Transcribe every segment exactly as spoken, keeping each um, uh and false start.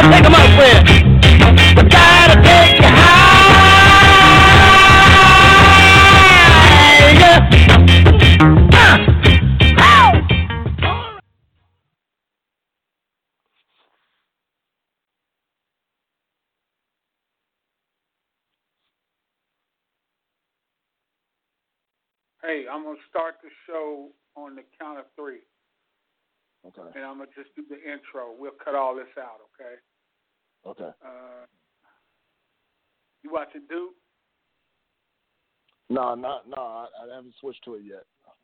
Take 'em up, Fred. We gotta take you higher. Uh, oh. Hey, I'm going to start the show on the count of three. Okay. And I'm going to just do the intro. We'll cut all this out, okay? Okay. Uh, you watching Duke? No, not no. I, I haven't switched to it yet.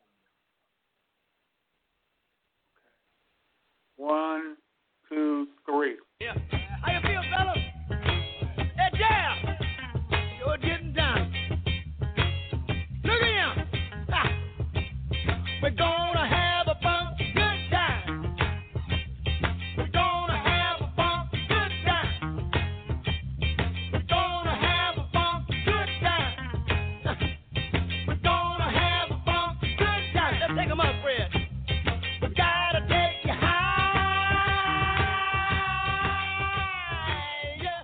One, two, three. Yeah. How you feel, fellas? Hey, Jam! You're getting down. Look at him. Ah. We're gonna have a funky good time. We're gonna have a funky good time. We're gonna have a funky good time. We're gonna have a funky good time. Let's take 'em up, Fred. We gotta take you higher.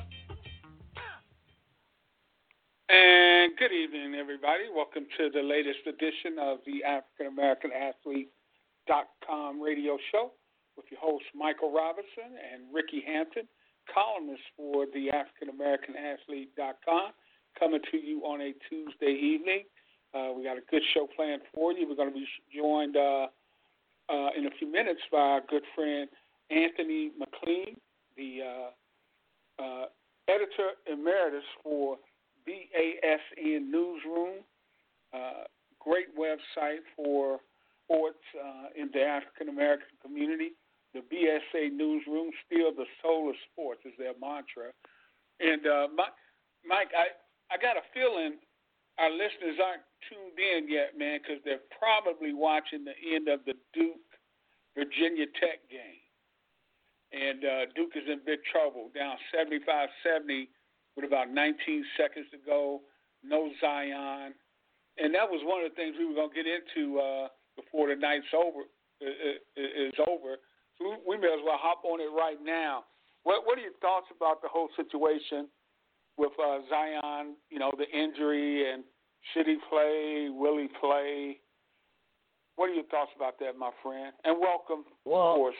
And good evening, everybody. Welcome to the latest edition of the African American Athlete dot com radio show with your hosts Michael Robinson and Ricky Hampton, columnists for the African American Athlete dot com, coming to you on a Tuesday evening. Uh, we got a good show planned for you. We're going to be joined uh, uh, in a few minutes by our good friend Anthony McLean, the uh, uh, editor emeritus for B A S N Newsroom, uh, great website for sports uh, in the African American community. The B S A Newsroom, still the soul of sports, is their mantra. And uh, my, Mike, I, I got a feeling our listeners aren't tuned in yet, man, because they're probably watching the end of the Duke Virginia Tech game. And uh, Duke is in big trouble, down seventy-five seventy with about nineteen seconds to go, no Zion. And that was one of the things we were going to get into uh, before the night's over uh, is over. So we may as well hop on it right now. What, what are your thoughts about the whole situation with uh, Zion, you know, the injury, and should he play, will he play? What are your thoughts about that, my friend? And welcome, well, of course.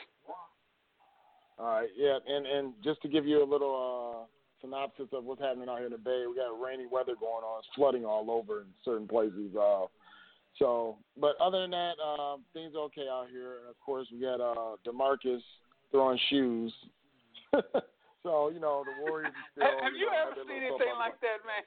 All right, yeah, and, and just to give you a little uh, synopsis of what's happening out here in the Bay, we got rainy weather going on. It's flooding all over in certain places. Uh, so, but other than that, uh, things are okay out here. And, of course, we got uh, DeMarcus throwing shoes. So, you know, the Warriors are still. Have you, you know, ever seen anything like that, man?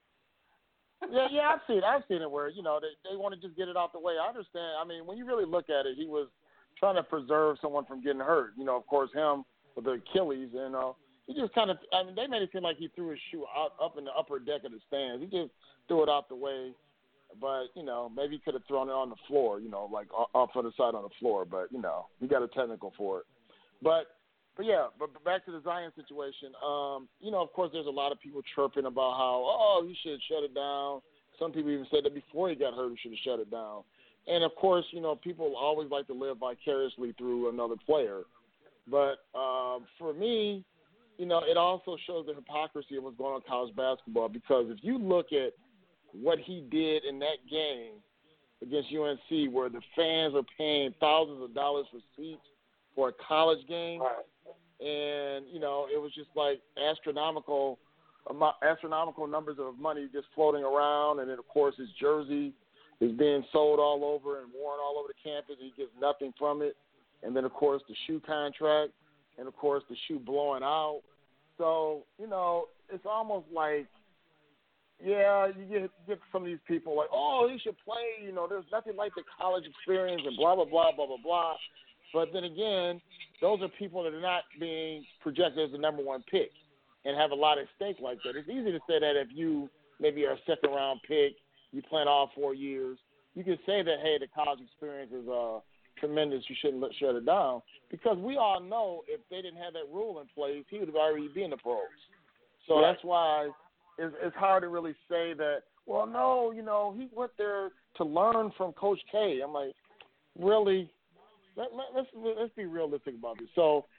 yeah, yeah, I've seen it. I've seen it where, you know, they, they want to just get it out the way. I understand. I mean, when you really look at it, he was trying to preserve someone from getting hurt. You know, of course, him with the Achilles, and uh, he just kind of, I mean, they made it seem like he threw his shoe out, up in the upper deck of the stands. He just threw it out the way. But, you know, maybe he could have thrown it on the floor, you know, like off on the side on the floor. But, you know, he got a technical for it. But, but yeah, but back to the Zion situation. Um, you know, of course, there's a lot of people chirping about how, oh, he should shut it down. Some people even said that before he got hurt, he should have shut it down. And, of course, you know, people always like to live vicariously through another player. But um, for me, you know, it also shows the hypocrisy of what's going on in college basketball, because if you look at what he did in that game against U N C, where the fans are paying thousands of dollars for seats for a college game, and, you know, it was just like astronomical astronomical numbers of money just floating around, and then, of course, his jersey is being sold all over and worn all over the campus, and he gets nothing from it. And then, of course, the shoe contract, and, of course, the shoe blowing out. So, you know, it's almost like, yeah, you get, get some of these people like, oh, he should play. You know, there's nothing like the college experience and blah, blah, blah, blah, blah, blah. But then again, those are people that are not being projected as the number one pick and have a lot at stake like that. It's easy to say that if you maybe are a second-round pick, you plan all four years, you can say that, hey, the college experience is uh, tremendous, you shouldn't let, shut it down, because we all know if they didn't have that rule in place, he would have already been in the pros. So Right. That's why it's, it's hard to really say that, well, no, you know, he went there to learn from Coach K. I'm like, really? Let, let, let's let's be realistic about this. So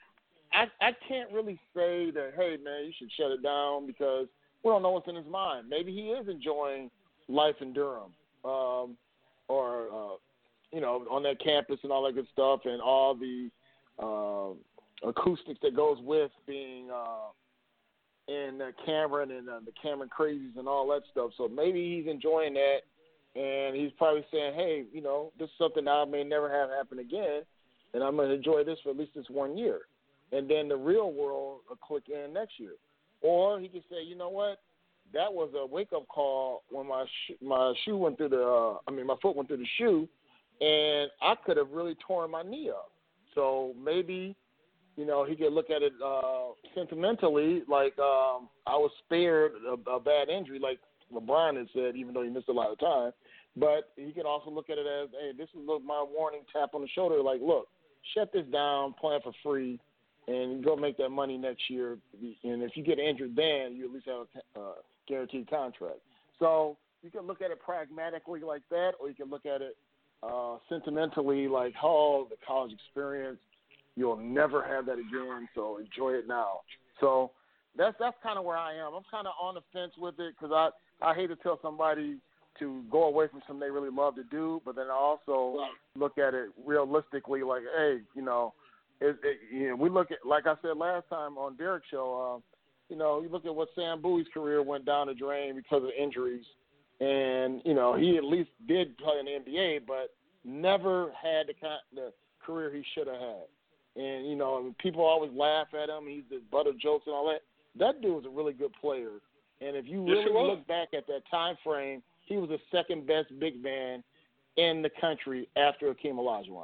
I I can't really say that, hey, man, you should shut it down because we don't know what's in his mind. Maybe he is enjoying life in Durham um, or, uh, you know, on that campus and all that good stuff and all the uh, acoustics that goes with being uh, in uh, Cameron and uh, the Cameron Crazies and all that stuff. So maybe he's enjoying that, and he's probably saying, hey, you know, this is something I may never have happen again, and I'm going to enjoy this for at least this one year. And then the real world will click in next year. Or he could say, you know what, that was a wake-up call when my sh- my shoe went through the, uh, I mean, my foot went through the shoe, and I could have really torn my knee up. So maybe, you know, he could look at it uh, sentimentally, like um, I was spared a, a bad injury, like LeBron had said, even though he missed a lot of time. But he can also look at it as, hey, this is my warning tap on the shoulder, like, look, shut this down, plan for free, and go make that money next year. And if you get injured then, you at least have a uh, guaranteed contract. So you can look at it pragmatically like that, or you can look at it uh, sentimentally like, oh, the college experience, you'll never have that again, so enjoy it now. So that's that's kind of where I am. I'm kind of on the fence with it because I, I hate to tell somebody to go away from something they really love to do, but then I also look at it realistically like, hey, you know, It, it, you know, we look at, like I said last time on Derek's show, uh, you know, you look at what Sam Bowie's career went down the drain because of injuries. And, you know, he at least did play in the N B A, but never had the, kind, the career he should have had. And, you know, people always laugh at him. He's the butt of jokes and all that. That dude was a really good player. And if you really yes, look back at that time frame, he was the second best big man in the country after Hakeem Olajuwon.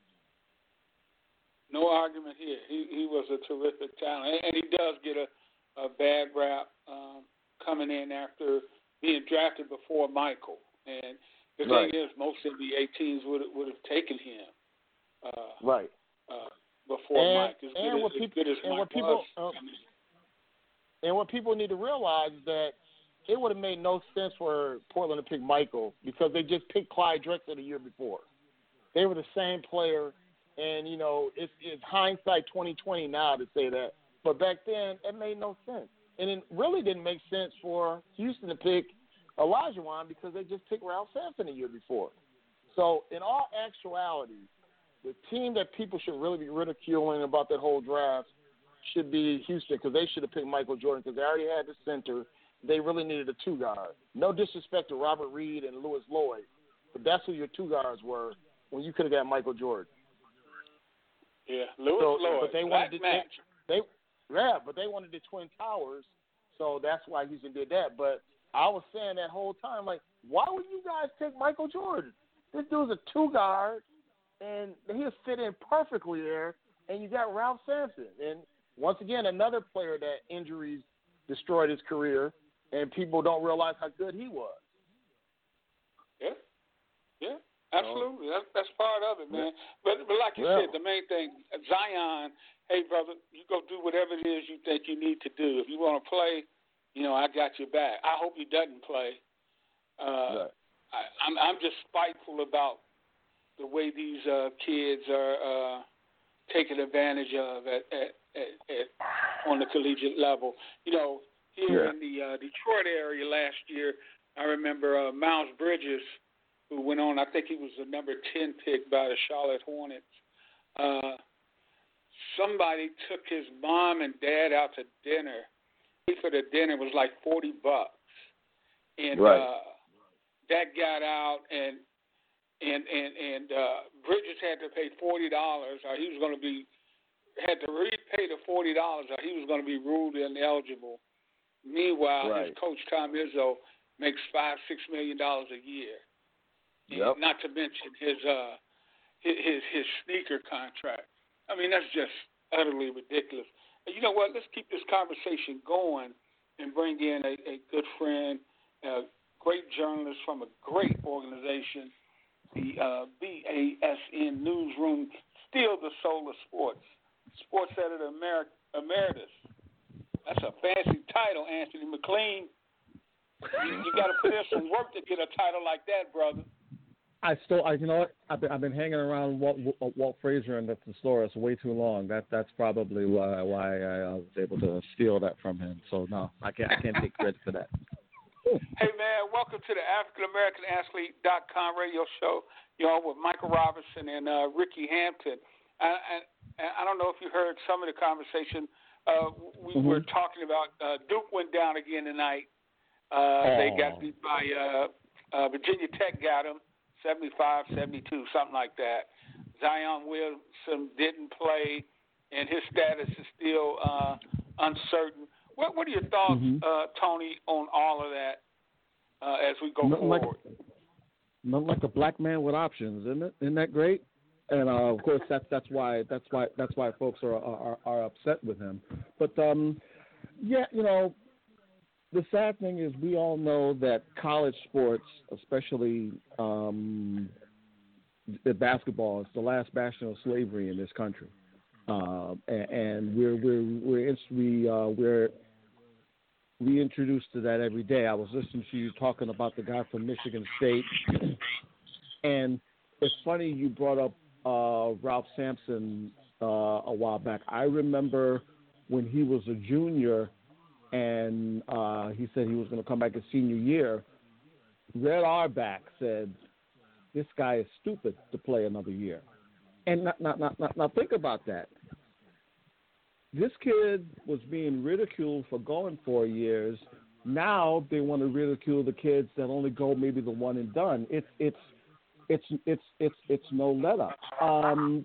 No argument here. He he was a terrific talent, and he does get a, a bad rap um, coming in after being drafted before Michael. And the right. thing is, most N B A teams would would have taken him uh, right uh, before and, Mike. As and good what as, people as good as and Mike what people was. uh, and what people need to realize is that it would have made no sense for Portland to pick Michael because they just picked Clyde Drexler the year before. They were the same player. And, you know, it's, it's hindsight twenty twenty now to say that. But back then, it made no sense. And it really didn't make sense for Houston to pick Olajuwon because they just picked Ralph Sampson the year before. So, in all actuality, the team that people should really be ridiculing about that whole draft should be Houston because they should have picked Michael Jordan because they already had the center. They really needed a two-guard. No disrespect to Robert Reed and Lewis Lloyd, but that's who your two guards were when you could have got Michael Jordan. Yeah, Lewis so, Lloyd, but they black wanted to, match. They, they, yeah, but they wanted the Twin Towers, so that's why Houston did that. But I was saying that whole time, like, why would you guys take Michael Jordan? This dude's a two guard, and he'll fit in perfectly there. And you got Ralph Sampson, and once again, another player that injuries destroyed his career, and people don't realize how good he was. Yeah, yeah. Absolutely, that's that's part of it, man. But but like you yeah. said, the main thing, Zion. Hey, brother, you go do whatever it is you think you need to do. If you want to play, you know, I got your back. I hope he doesn't play. Uh, right. I, I'm I'm just spiteful about the way these uh, kids are uh, taken advantage of at, at, at, at on the collegiate level. You know, here yeah. in the uh, Detroit area last year, I remember uh, Miles Bridges, who went on, I think he was the number ten pick by the Charlotte Hornets. Uh, somebody took his mom and dad out to dinner. For the dinner was like forty bucks. And right. uh, that got out, and and and, and uh, Bridges had to pay forty dollars, or he was going to be, had to repay the forty dollars, or he was going to be ruled ineligible. Meanwhile, right. his coach, Tom Izzo, makes five, six million dollars a year. Yep. Not to mention his uh his his sneaker contract. I mean, that's just utterly ridiculous. And you know what? Let's keep this conversation going and bring in a, a good friend, a great journalist from a great organization, the uh, B A S N Newsroom, still the soul of sports, sports editor Emer- emeritus. That's a fancy title, Anthony McLean. You, you got to put in some work to get a title like that, brother. I still, I, you know what? I've been, I've been hanging around Walt, Walt Frazier and the thesaurus way too long. That that's probably why why I was able to steal that from him. So no, I can't I can't take credit for that. Hey man, welcome to the African American Athlete dot com radio show. You know, with Michael Robinson and uh, Ricky Hampton. I, I, I don't know if you heard some of the conversation. Uh, we mm-hmm. were talking about uh, Duke went down again tonight. Uh, oh. They got beat by uh, uh, Virginia Tech. Got them seventy-five seventy-two, something like that. Zion Williamson didn't play, and his status is still uh, uncertain. What, what are your thoughts, mm-hmm. uh, Tony, on all of that uh, as we go Nothing forward? Like, nothing like a black man with options, isn't it? Isn't that great? And uh, of course, that's that's why that's why that's why folks are are, are upset with him. But um, yeah, you know, the sad thing is we all know that college sports, especially um, basketball, is the last bastion of slavery in this country, uh, and, and we're we're we're we uh, we're reintroduced to that every day. I was listening to you talking about the guy from Michigan State, and it's funny you brought up uh, Ralph Sampson uh, a while back. I remember when he was a junior and uh, he said he was going to come back his senior year. Red Auerbach said, this guy is stupid to play another year. And not, not, not, not, now think about that. This kid was being ridiculed for going four years. Now they want to ridicule the kids that only go maybe the one and done. It's it's it's it's it's it's no let up. Um,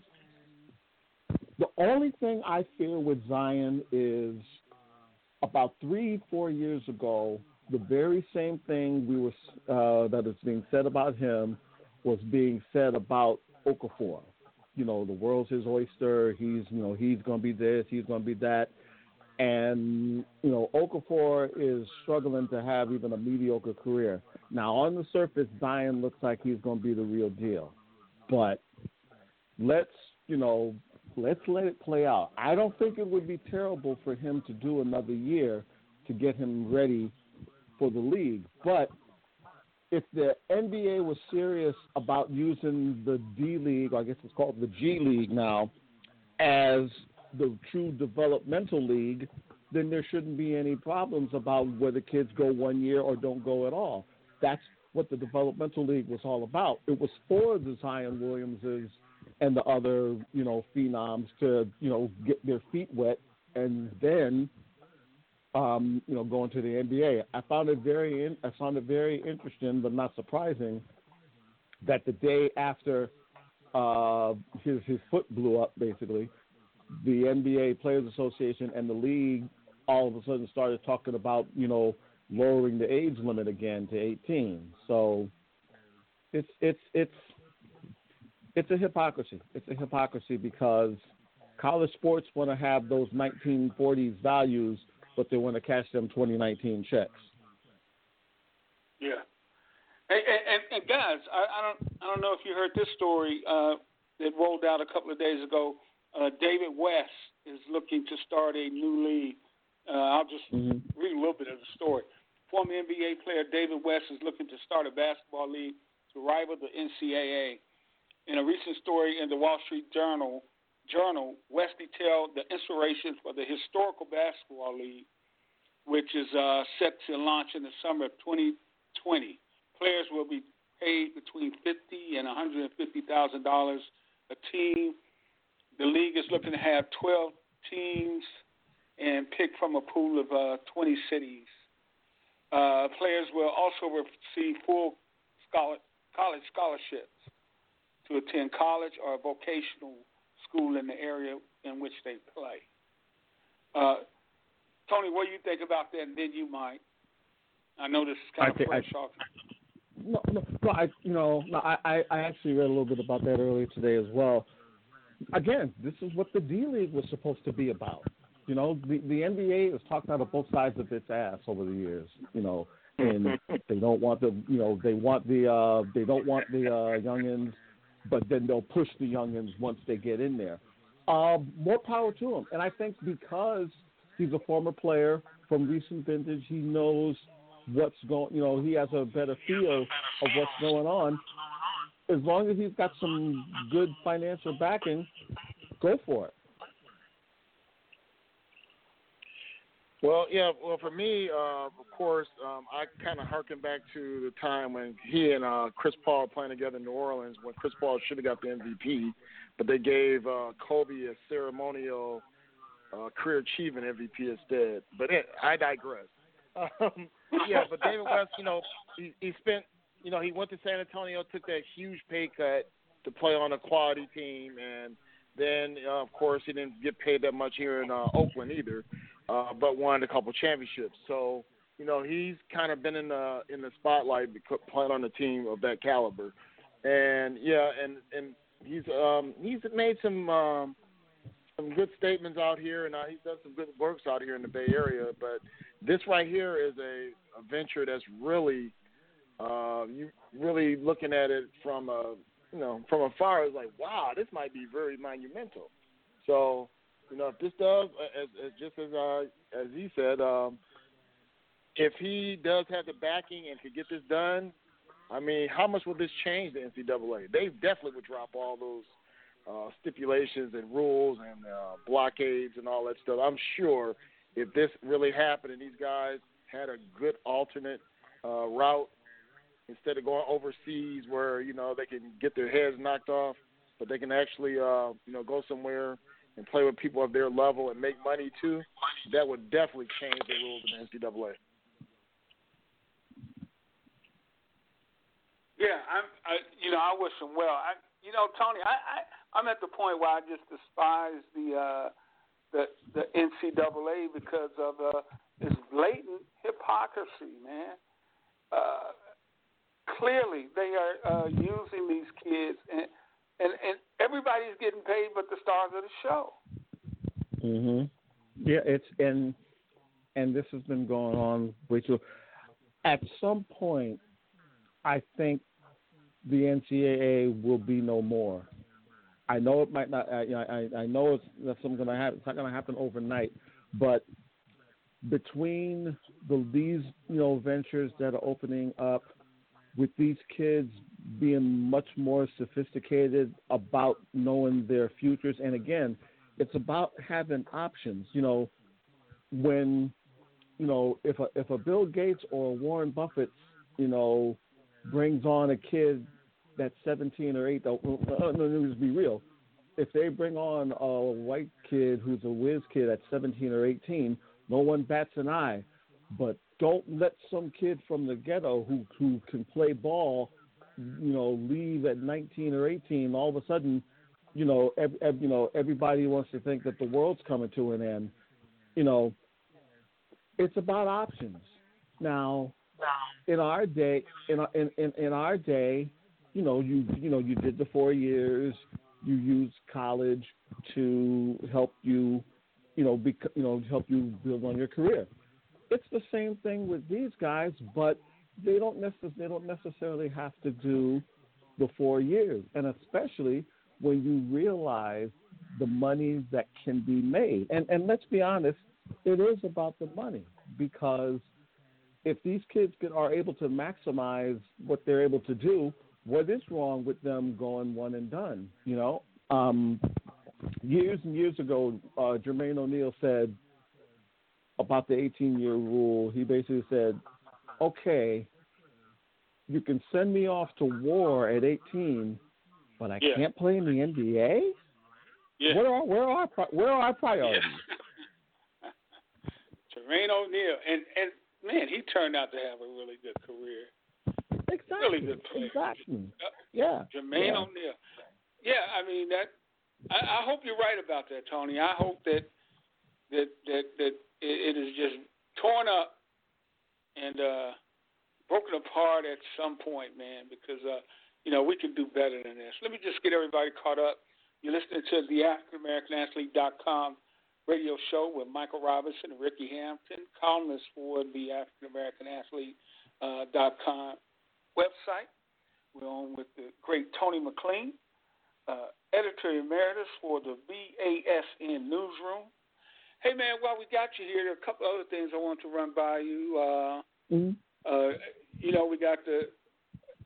the only thing I fear with Zion is about three four years ago, the very same thing we were uh, that is being said about him was being said about Okafor. You know, the world's his oyster. He's, you know, he's going to be this, he's going to be that. And, you know, Okafor is struggling to have even a mediocre career. Now, on the surface, Zion looks like he's going to be the real deal. But let's, you know, let's let it play out. I don't think it would be terrible for him to do another year to get him ready for the league. But if the N B A was serious about using the D League, or I guess it's called the G League now, as the true developmental league, then there shouldn't be any problems about whether kids go one year or don't go at all. That's what the developmental league was all about. It was for the Zion Williamses and the other, you know, phenoms to, you know, get their feet wet and then Um, you know, going to the N B A. I found it very, in, I found it very interesting, but not surprising, that the day after uh, his his foot blew up, basically, the N B A Players Association and the league all of a sudden started talking about, you know, lowering the age limit again to eighteen. So it's it's it's it's a hypocrisy. It's a hypocrisy because college sports want to have those nineteen forties values, but they want to cash them twenty nineteen checks. Yeah, and, and, and guys, I, I don't, I don't know if you heard this story uh, that rolled out a couple of days ago. Uh, David West is looking to start a new league. Uh, I'll just mm-hmm. read a little bit of the story. Former N B A player David West is looking to start a basketball league to rival the N C double A. In a recent story in the Wall Street Journal. Journal, West detailed the inspiration for the historical basketball league, which is uh, set to launch in the summer of twenty twenty. Players will be paid between fifty and one hundred fifty thousand dollars a team. The league is looking to have twelve teams and pick from a pool of uh, twenty cities. Uh, players will also receive full scholar- college scholarships to attend college or vocational school in the area in which they play. Uh, Tony, what do you think about that? And then you might. I know this is kind I of fresh off. No, no, no, I, you know, no, I, I actually read a little bit about that earlier today as well. Again, this is what the D League was supposed to be about. You know, the, the N B A has talked out of both sides of its ass over the years. You know, and they don't want the, you know, they want the, uh, they don't want the uh, youngins. But then they'll push the youngins once they get in there. Uh, more power to him. And I think because he's a former player from recent vintage, he knows what's going, you know, he has a better feel of what's going on. as long as he's got some good financial backing, go for it. Well, yeah. Well, for me, uh, of course, um, I kind of harken back to the time when he and uh, Chris Paul were playing together in New Orleans, when Chris Paul should have got the M V P, but they gave uh, Kobe a ceremonial uh, career achievement M V P instead. But it, I digress. Um, yeah, but David West, you know, he, he spent, you know, he went to San Antonio, took that huge pay cut to play on a quality team, and then, uh, of course, he didn't get paid that much here in uh, Oakland either. Uh, but won a couple championships. So, you know, he's kind of been in the in the spotlight because playing on a team of that caliber. And yeah, and, and he's um, he's made some um, some good statements out here, and uh, he's done some good works out here in the Bay Area. But this right here is a, a venture that's really uh, you really looking at it from a you know from afar. It's like, wow, this might be very monumental. So. You know, if this does, as, as just as uh, as he said, um, if he does have the backing and could get this done, I mean, how much will this change the N C double A? They definitely would drop all those uh, stipulations and rules and uh, blockades and all that stuff. I'm sure if this really happened and these guys had a good alternate uh, route instead of going overseas where, you know, they can get their heads knocked off, but they can actually, uh, you know, go somewhere and play with people of their level and make money too, that would definitely change the rules of the N C double A. Yeah, I'm. I, you know, I wish him well. I, you know, Tony, I, I, I'm at the point where I just despise the uh, the the N C double A because of uh, this blatant hypocrisy, man. Uh, clearly, they are uh, using these kids and. And, and everybody's getting paid but the stars of the show. Mhm. Yeah, it's and and this has been going on way too. At some point, I think the N C double A will be no more. I know it might not. I I, I know it's that's something going to happen. It's not going to happen overnight, but between the these you know ventures that are opening up, with these kids being much more sophisticated about knowing their futures. And again, it's about having options. You know, when, you know, if a, if a Bill Gates or a Warren Buffett, you know, brings on a kid that's seventeen or eight, no, let's be real. If they bring on a white kid who's a whiz kid at seventeen or eighteen, no one bats an eye. But don't let some kid from the ghetto who who can play ball, you know, leave at nineteen or eighteen. All of a sudden, you know, every, every, you know, everybody wants to think that the world's coming to an end. You know, it's about options. Now, in our day, in in in, in our day, you know, you you know, you did the four years. You used college to help you, you know, bec- you know, help you build on your career. It's the same thing with these guys, but they don't necess- they don't necessarily have to do the four years, and especially when you realize the money that can be made. And and let's be honest, it is about the money, because if these kids can, are able to maximize what they're able to do, what is wrong with them going one and done? You know, um, years and years ago, uh, Jermaine O'Neal said about the eighteen-year rule. He basically said, okay, you can send me off to war at eighteen, but I yeah. can't play in the N B A? Yeah. Where are, where are, where are our priorities? Yeah. Jermaine O'Neal. And, and, man, he turned out to have a really good career. Exactly. Really good player. Exactly. Yeah. Jermaine yeah. O'Neal. Yeah, I mean, that. I, I hope you're right about that, Tony. I hope that that that, that it is just torn up and uh, broken apart at some point, man, because, uh, you know, we can do better than this. Let me just get everybody caught up. You're listening to the African American Athlete dot com radio show with Michael Robinson and Ricky Hampton, columnists for the African American Athlete dot com website. We're on with the great Tony McLean, uh, editor emeritus for the B A S N newsroom. Hey, man, while we got you here, there are a couple other things I want to run by you. Uh, mm-hmm. uh, you know, we got the,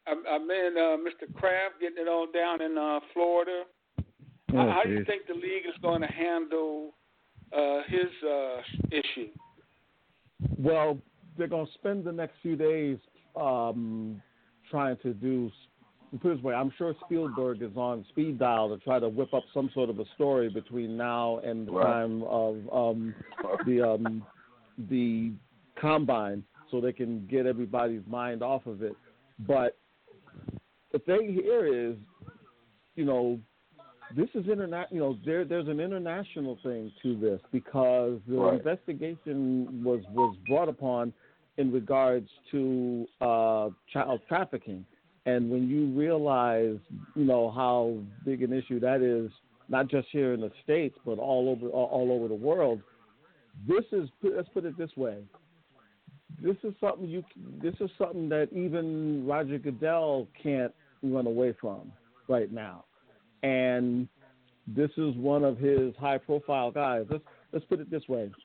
I, I mean, uh, Mister Kraft getting it on down in uh, Florida. Oh, how, how do you geez. think the league is going to handle uh, his uh, issue? Well, they're going to spend the next few days um, trying to do. Put it this way, I'm sure Spielberg is on speed dial to try to whip up some sort of a story between now and the Right. time of um, the um, the combine, so they can get everybody's mind off of it. But the thing here is, you know, this is interna- You know, there there's an international thing to this because the Right. investigation was was brought upon in regards to uh, child trafficking. And when you realize, you know, how big an issue that is, not just here in the States, but all over all, all over the world, this is, let's put it this way, this is something you, this is something that even Roger Goodell can't run away from right now. And this is one of his high-profile guys. Let's let's put it this way.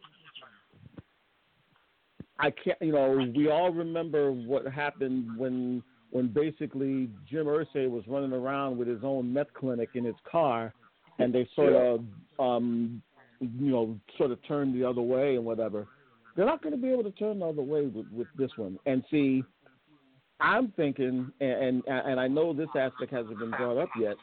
I can't, you know, we all remember what happened when. when basically Jim Irsay was running around with his own meth clinic in his car, and they sort of, um, you know, sort of turned the other way and whatever. They're not going to be able to turn the other way with, with this one. And see, I'm thinking, and, and and I know this aspect hasn't been brought up yet.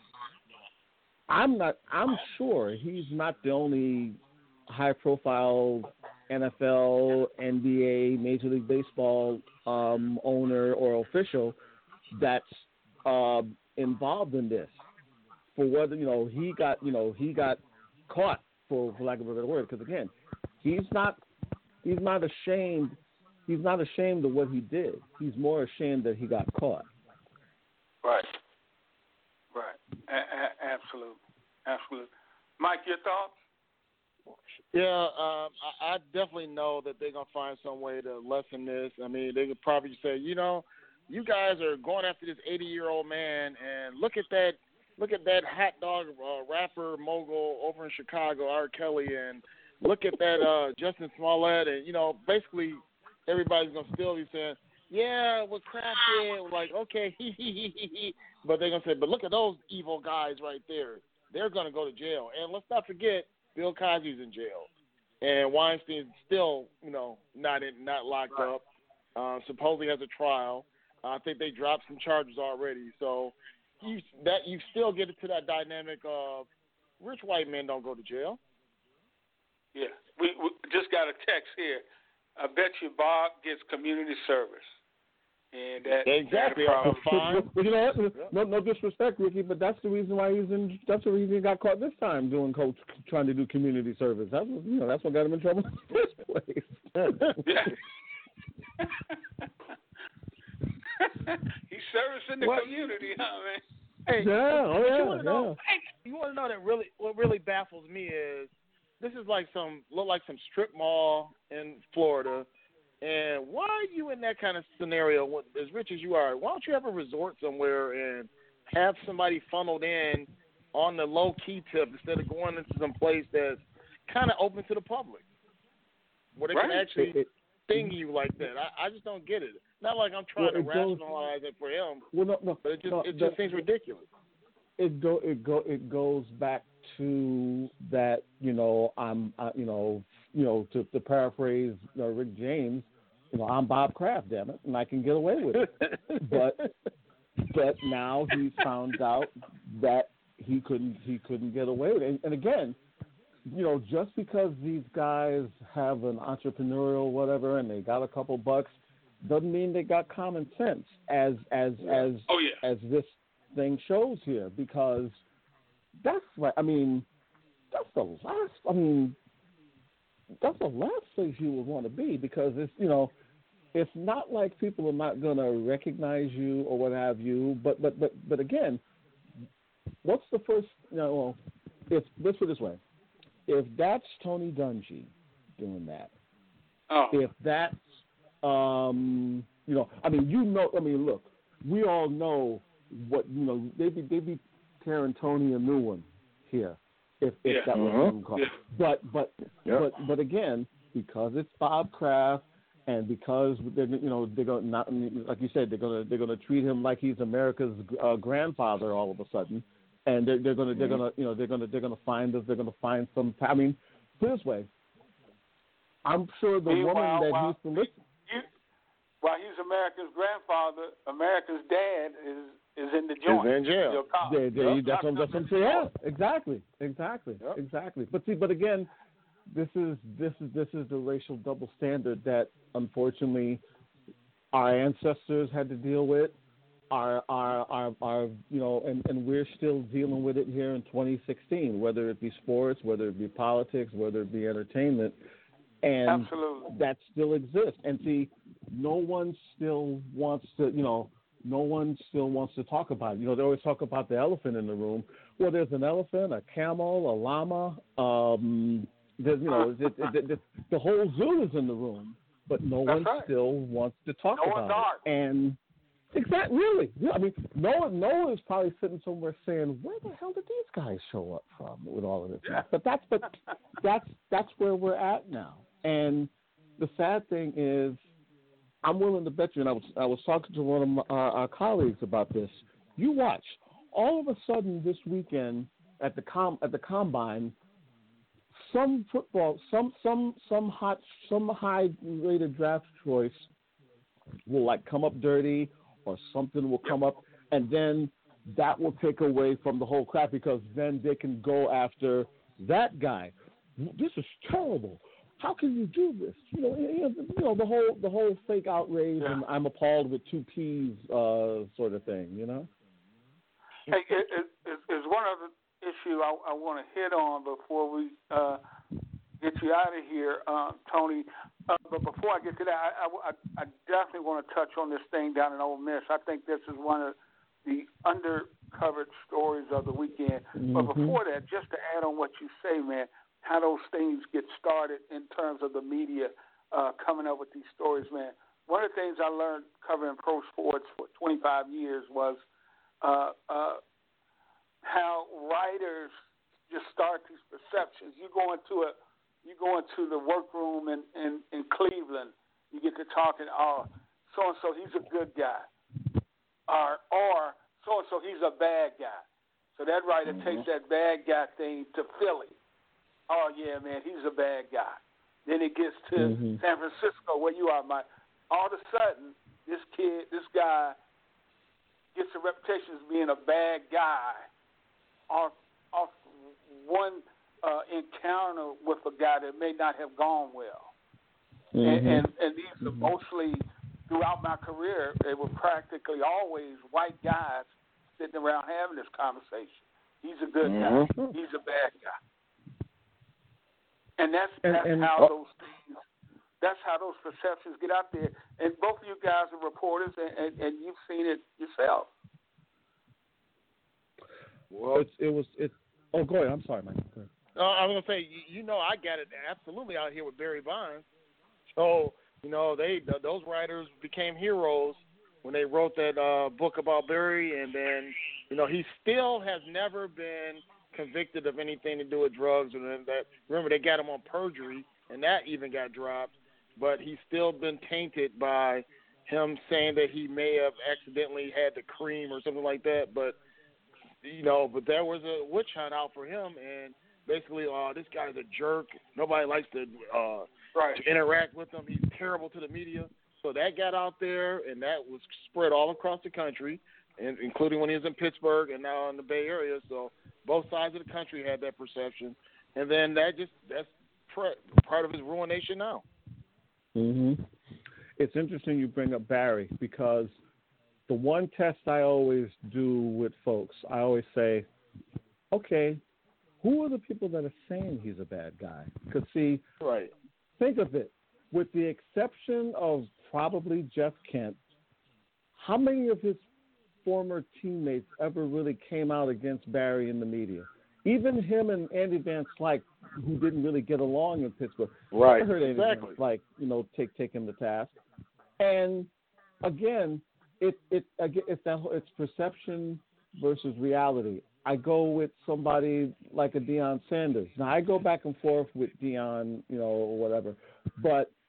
I'm not. I'm sure he's not the only high-profile N F L, N B A, Major League Baseball um, owner or official that's uh, involved in this. For whether, you know, he got, you know, he got caught, for, for lack of a better word, because again, he's not, he's not ashamed, he's not ashamed of what he did. He's more ashamed that he got caught. Right. Right. A- a- absolutely. Absolutely. Mike, your thoughts? Yeah, um, I, I definitely know that they're gonna find some way to lessen this. I mean, they could probably say, you know, you guys are going after this eighty-year-old man, and look at that, look at that hot dog uh, rapper mogul over in Chicago, R. Kelly, and look at that uh, Justin Smollett, and you know, basically everybody's gonna still be saying, yeah, what Kraft did, like, okay, he he he he he, but they're gonna say, but look at those evil guys right there. They're gonna go to jail, and let's not forget, Bill Cosby's in jail, and Weinstein's still, you know, not in, not locked Right. up. Uh, supposedly has a trial. Uh, I think they dropped some charges already. So you that you still get into that dynamic of rich white men don't go to jail. Yeah. We, we just got a text here. I bet you Bob gets community service. And that, Exactly. that Uh, probably, fine. But you know what? No, no disrespect, Ricky, but that's the reason why he's in. That's the reason he got caught this time doing coach, trying to do community service. That's what, you know. That's what got him in trouble in the first place. yeah. He's servicing the What? community, huh, man? Hey, Yeah, oh, but yeah, you want to know? yeah. You want to know that really? What really baffles me is this is like some look like some strip mall in Florida. And why are you in that kind of scenario? As rich as you are, why don't you have a resort somewhere and have somebody funneled in on the low key tip instead of going into some place that's kind of open to the public, where they can Right. actually It- it- sting you like that? I, I just don't get it. Not like I'm trying Well, to it goes- rationalize it for him, Well, no, no, but it just no, it the- just seems ridiculous. it go it go it goes back to that, you know, I'm uh, you know you know to, to paraphrase uh, Rick James, you know, I'm Bob Kraft, damn it, and I can get away with it. but but now he's found out that he couldn't he couldn't get away with it. And, and again, you know, just because these guys have an entrepreneurial whatever and they got a couple bucks doesn't mean they got common sense, as as as Oh, yeah. as this thing shows here, because that's like, I mean, that's the last, I mean, that's the last place you would want to be, because it's, you know, it's not like people are not going to recognize you or what have you, but, but, but, but again, what's the first, you know, well, if, let's put it this way, if that's Tony Dungy doing that, Oh, if that's, um, you know, I mean, you know, I mean, look, we all know what, you know, they be they be tearing Tony a new one here, if if Yeah. that was Mhm. what you call Yeah. it. But but Yep. but but again, because it's Bob Kraft and because they're you know they're going not like you said they're going to they're going to treat him like he's America's uh, grandfather all of a sudden, and they're they're going to they're Mm-hmm. going to you know they're going to they're going to find us they're going to find some. I mean, put it this way, I'm sure the Meanwhile, woman that while, he's soliciting. you, while he's America's grandfather, America's dad is is in the joint. He's in jail. Your cop. They, they, Yep. That's what that's what I'm saying. Yeah, exactly, exactly, Yep. exactly. But see, but again, this is this is this is the racial double standard that unfortunately our ancestors had to deal with. Our our our, our you know, and, and we're still dealing with it here in twenty sixteen. Whether it be sports, whether it be politics, whether it be entertainment, and Absolutely. that still exists. And see, no one still wants to, you know. No one still wants to talk about it. You know, they always talk about the elephant in the room. Well, there's an elephant, a camel, a llama. Um, there's, you know, it, it, it, the whole zoo is in the room, but no That's one right. still wants to talk No about one's art. it. And exactly, really, yeah, I mean, no one, no one is probably sitting somewhere saying, "Where the hell did these guys show up from with all of this?" Yeah. But that's, but that's that's where we're at now. And the sad thing is, I'm willing to bet you, and I was I was talking to one of my, our, our colleagues about this. You watch. All of a sudden this weekend at the com at the combine, some football, some some some hot some high rated draft choice will like come up dirty, or something will come up, and then that will take away from the whole crap because then they can go after that guy. This is terrible. How can you do this? You know, you know the whole the whole fake outrage Yeah. and I'm appalled with two P's uh, sort of thing. You know. Hey, it, it, it, it's one other issue I, I want to hit on before we uh, get you out of here, uh, Tony. Uh, but before I get to that, I, I, I definitely want to touch on this thing down in Ole Miss. I think this is one of the undercovered stories of the weekend. Mm-hmm. But before that, just to add on what you say, man, how those things get started in terms of the media uh, coming up with these stories, man. One of the things I learned covering pro sports for twenty-five years was uh, uh, how writers just start these perceptions. You go into a, you go into the workroom in, in, in Cleveland, you get to talking, oh, so and so he's a good guy, or or so and so he's a bad guy. So that writer mm-hmm. takes that bad guy thing to Philly. Oh, yeah, man, he's a bad guy. Then it gets to mm-hmm. San Francisco, where you are, Mike. All of a sudden, this kid, this guy, gets a reputation as being a bad guy off, off one uh, encounter with a guy that may not have gone well. Mm-hmm. And, and, and these are mostly, throughout my career, they were practically always white guys sitting around having this conversation. He's a good mm-hmm. guy. He's a bad guy. And that's, that's and, and, how oh. those things, that's how those perceptions get out there. And both of you guys are reporters, and, and, and you've seen it yourself. Well, it's, it was it. Oh, go ahead. I'm sorry, Mike. Go ahead. Uh, I was gonna say, you know, I got it absolutely out here with Barry Bonds. So you know, they those writers became heroes when they wrote that uh, book about Barry, and then you know he still has never been convicted of anything to do with drugs, and then that remember they got him on perjury, and that even got dropped. But he's still been tainted by him saying that he may have accidentally had the cream or something like that. But you know, but there was a witch hunt out for him, and basically, uh, this guy's a jerk. Nobody likes to uh, right. to interact with him. He's terrible to the media. So that got out there, and that was spread all across the country, and including when he was in Pittsburgh and now in the Bay Area. So both sides of the country had that perception, and then that just that's part of his ruination now. Mm-hmm. It's interesting you bring up Barry, because the one test I always do with folks, I always say, okay, who are the people that are saying he's a bad guy? Because, see, right. think of it. With the exception of probably Jeff Kent, how many of his former teammates ever really came out against Barry in the media? Even him and Andy Van Slyke, who didn't really get along in Pittsburgh. Right, I heard Andy exactly. Van Slyke, you know, take take him to task. And again, it it it's that it's perception versus reality. I go with somebody like a Deion Sanders. Now I go back and forth with Deion, you know, or whatever, but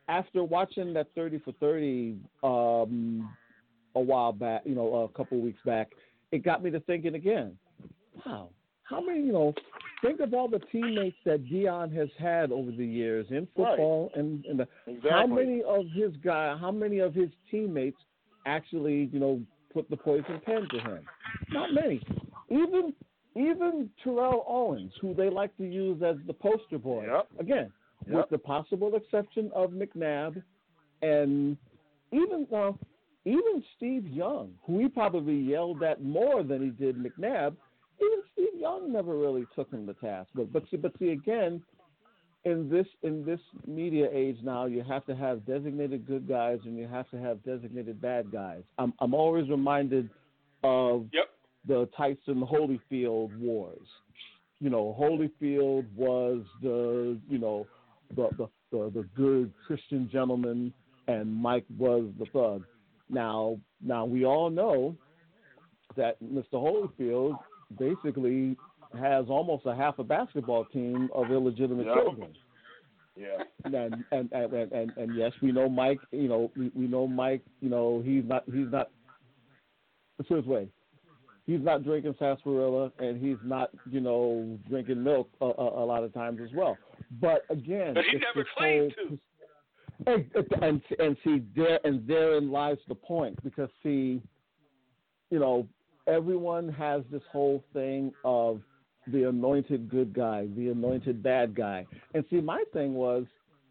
after watching that thirty for thirty um, a while back, you know, a couple of weeks back, it got me to thinking again. Wow, how many, you know, think of all the teammates that Deion has had over the years in football, right. and, and the, exactly. how many of his guy, how many of his teammates actually, you know, put the poison pen to him? Not many. Even even Terrell Owens, who they like to use as the poster boy. Yep. Again, yep. with the possible exception of McNabb, and even uh, even Steve Young, who he probably yelled at more than he did McNabb. Even Steve Young never really took him to task. But but see, but see again, in this in this media age now, you have to have designated good guys and you have to have designated bad guys. I'm I'm always reminded of yep. the Tyson Holyfield wars. You know, Holyfield was the you know the the the, the good Christian gentleman, and Mike was the thug. Now now we all know that Mister Holyfield basically has almost a half a basketball team of illegitimate yep. children. Yeah. And and, and and and and yes, we know Mike. You know, we, we know Mike. You know, he's not. He's not. Let's put it this way. He's not drinking sarsaparilla, and he's not, you know, drinking milk a, a, a lot of times as well. But again, but he it's never claimed whole, to. And, and and see there and therein lies the point, because see, you know, everyone has this whole thing of the anointed good guy, the anointed bad guy. And see, my thing was,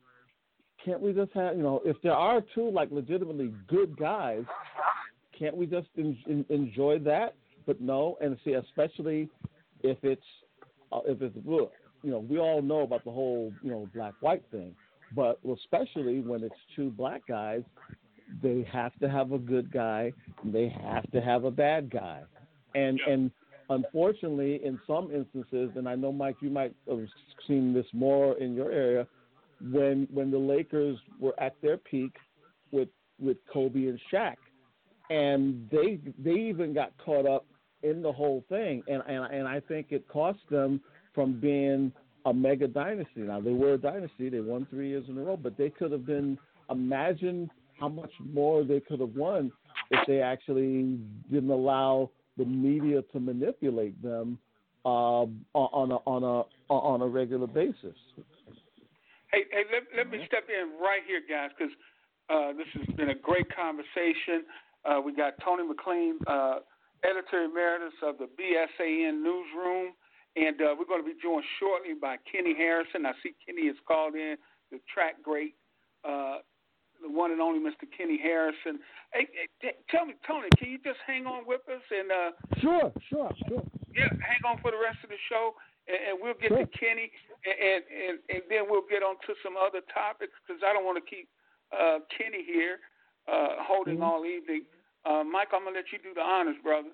can't we just have, you know, if there are two, like, legitimately good guys, can't we just in, in, enjoy that? But no, and see, especially if it's, uh, if it's, you know, we all know about the whole, you know, black-white thing. But especially when it's two black guys, they have to have a good guy, and they have to have a bad guy. And yeah. and unfortunately, in some instances, and I know, Mike, you might have seen this more in your area, when when the Lakers were at their peak with with Kobe and Shaq, and they they even got caught up in the whole thing, and and, and I think it cost them from being a mega dynasty. Now, they were a dynasty. They won three years in a row, but they could have been, imagine how much more they could have won if they actually didn't allow the media to manipulate them uh, on a on a on a regular basis. Hey, hey, let, let me step in right here, guys, because uh, this has been a great conversation. Uh, we got Tony McLean, uh, editor emeritus of the B S A N newsroom, and uh, we're going to be joined shortly by Kenny Harrison. I see Kenny has called in, the track great, uh, the one and only Mister Kenny Harrison. Hey, hey, tell me, Tony, can you just hang on with us? and uh, Sure, sure, sure. Yeah, hang on for the rest of the show, and, and we'll get sure. to Kenny, and, and, and then we'll get on to some other topics, because I don't want to keep uh, Kenny here uh, holding mm-hmm. all evening. Uh, Mike, I'm going to let you do the honors, brother.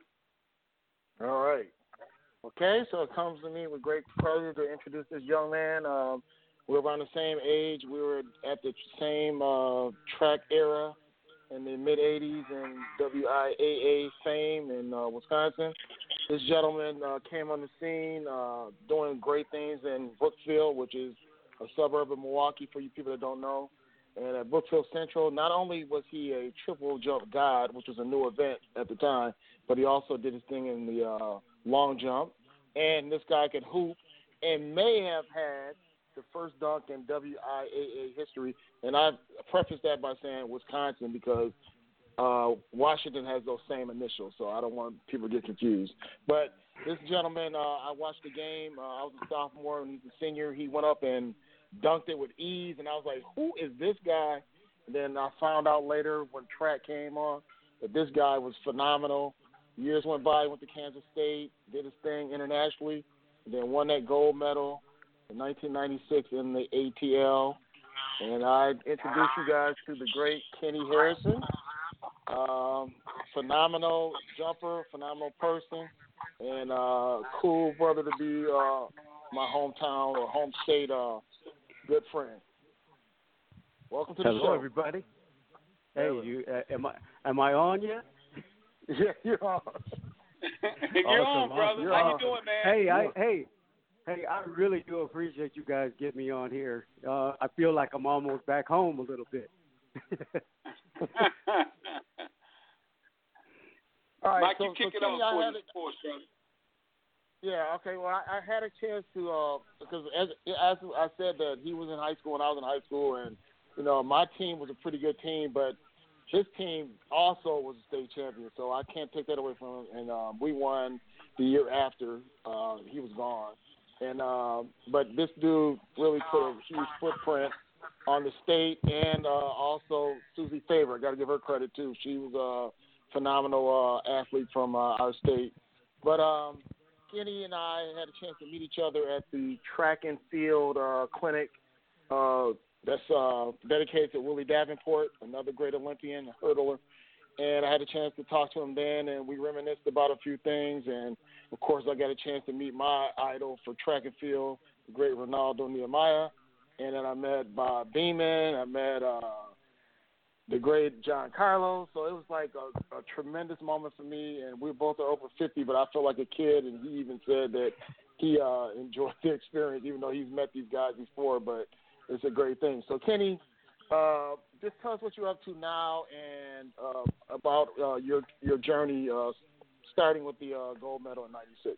All right. Okay, so it comes to me with great pleasure to introduce this young man. Um, we're around the same age. We were at the same uh, track era in the mid-eighties in W I A A fame in uh, Wisconsin. This gentleman uh, came on the scene uh, doing great things in Brookfield, which is a suburb of Milwaukee for you people that don't know. And at Brookfield Central, not only was he a triple jump god, which was a new event at the time, but he also did his thing in the uh, long jump. And this guy could hoop and may have had the first dunk in W I A A history. And I preface that by saying Wisconsin, because uh, Washington has those same initials, so I don't want people to get confused. But this gentleman, uh, I watched the game. Uh, I was a sophomore and he's a senior. He went up and dunked it with ease, and I was like, who is this guy? And then I found out later when track came on that this guy was phenomenal. Years went by, went to Kansas State, did his thing internationally, and then won that gold medal in nineteen ninety-six in the A T L. And I introduce you guys to the great Kenny Harrison. Um, phenomenal jumper, phenomenal person, and uh, cool brother to be uh, my hometown or home state uh, good friend. Welcome to the Hello, show. everybody. Hey, you, uh, am I am I on yet? Yeah, you're on. You're Awesome, on, brother. You're How on. you doing, man? Hey, I hey, Hey, I really do appreciate you guys getting me on here. Uh, I feel like I'm almost back home a little bit. All right, Mike, so, you kick so it Kenny, off I for had us, it. for us, brother. Yeah, okay. Well, I, I had a chance to uh, because as as I said that he was in high school and I was in high school, and you know my team was a pretty good team, but his team also was a state champion, so I can't take that away from him. And um, we won the year after uh, he was gone. And uh, but this dude really put a huge footprint on the state, and uh, also Susie Favor. I got to give her credit too. She was a phenomenal uh, athlete from uh, our state. But um, Kenny and I had a chance to meet each other at the track and field uh, clinic uh, that's uh, dedicated to Willie Davenport, another great Olympian, a hurdler. And I had a chance to talk to him then, and we reminisced about a few things. And, of course, I got a chance to meet my idol for track and field, the great Ronaldo Nehemiah. And then I met Bob Beeman. I met uh, the great John Carlos. So it was like a, a tremendous moment for me. And we both are over fifty, but I feel like a kid. And he even said that he uh, enjoyed the experience, even though he's met these guys before. But it's a great thing. So, Kenny, uh, just tell us what you're up to now and uh, about uh, your your journey, uh, starting with the uh, gold medal in ninety-six.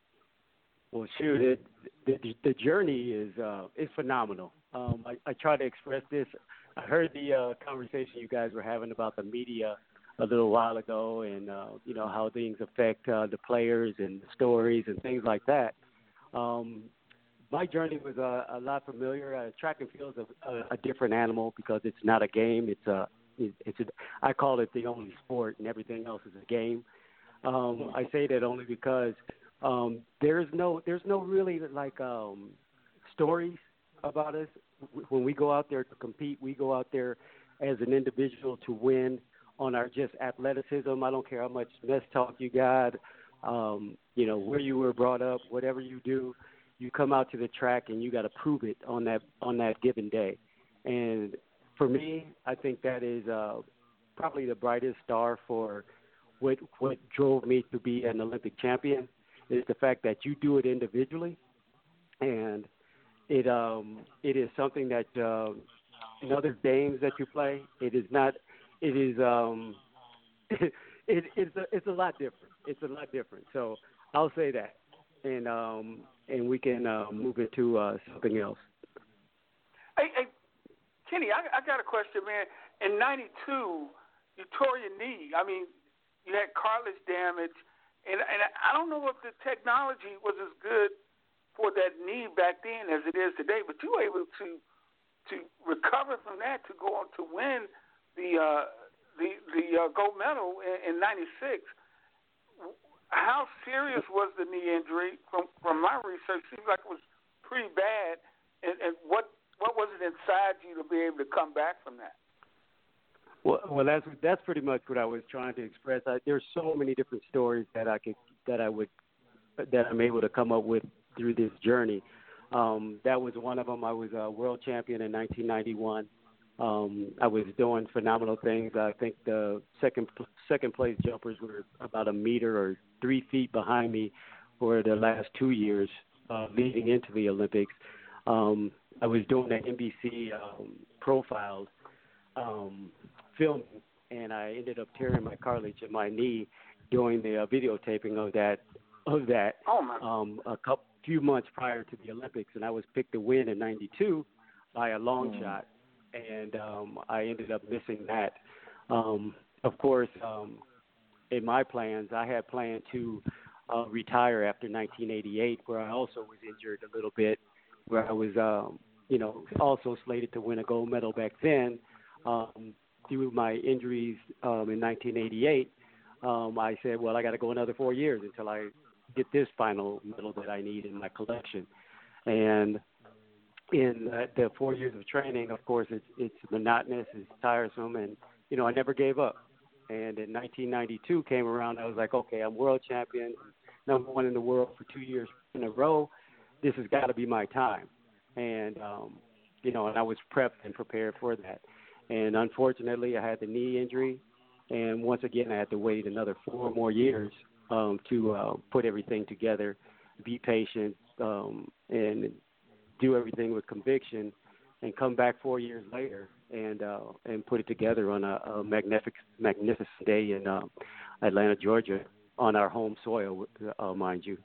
Well, shoot, it, the, the journey is uh, is phenomenal. Um, I, I try to express this. I heard the uh, conversation you guys were having about the media a little while ago, and uh, you know how things affect uh, the players and the stories and things like that. Um, my journey was uh, a lot familiar. Uh, track and field is a, a, a different animal because it's not a game. It's a it's a, I call it the only sport, and everything else is a game. Um, I say that only because um, there's no there's no really like um, stories about us when we go out there to compete. We go out there as an individual to win on our just athleticism. I don't care how much mess talk you got, um, you know, where you were brought up, whatever you do, you come out to the track and you got to prove it on that on that given day. And for me, I think that is uh, probably the brightest star for what what drove me to be an Olympic champion is the fact that you do it individually, and it um it is something that uh, in other games that you play, it is not. It is um it, it it's a it's a lot different. It's a lot different. So I'll say that, and um and we can uh, move into uh, something else. Hey, hey Kenny, I, I got a question, man. In ninety-two, you tore your knee. I mean, you had cartilage damage, and and I don't know if the technology was as good for that knee back then as it is today, but you were able to to recover from that to go on to win the uh, the the uh, gold medal in, in ninety-six. How serious was the knee injury? From from my research, it seems like it was pretty bad. And, and what what was it inside you to be able to come back from that? Well, well, that's that's pretty much what I was trying to express. I, there's so many different stories that I could that I would that I'm able to come up with through this journey. Um, that was one of them. I was a world champion in nineteen ninety-one. Um, I was doing phenomenal things. I think the second second place jumpers were about a meter or three feet behind me for the last two years uh, leading into the Olympics. Um, I was doing the N B C um, profiles um, filming, and I ended up tearing my cartilage in my knee doing the uh, videotaping of that of that oh, my. Um, a couple few months prior to the Olympics, and I was picked to win in ninety-two by a long mm. shot. And um, I ended up missing that. Um, of course, um, in my plans, I had planned to uh, retire after nineteen eighty-eight, where I also was injured a little bit, where I was, um, you know, also slated to win a gold medal back then. Um, through my injuries um, in nineteen eighty-eight, um, I said, well, I got to go another four years until I get this final medal that I need in my collection. And in uh, the four years of training, of course, it's it's monotonous, it's tiresome, and, you know, I never gave up. And in nineteen ninety-two came around, I was like, okay, I'm world champion, number one in the world for two years in a row. This has got to be my time. And, um, you know, and I was prepped and prepared for that. And unfortunately, I had the knee injury, and once again, I had to wait another four more years um, to uh, put everything together. be patient, um, and do everything with conviction, and come back four years later and uh, and put it together on a, a magnificent magnificent day in uh, Atlanta, Georgia, on our home soil, uh, mind you.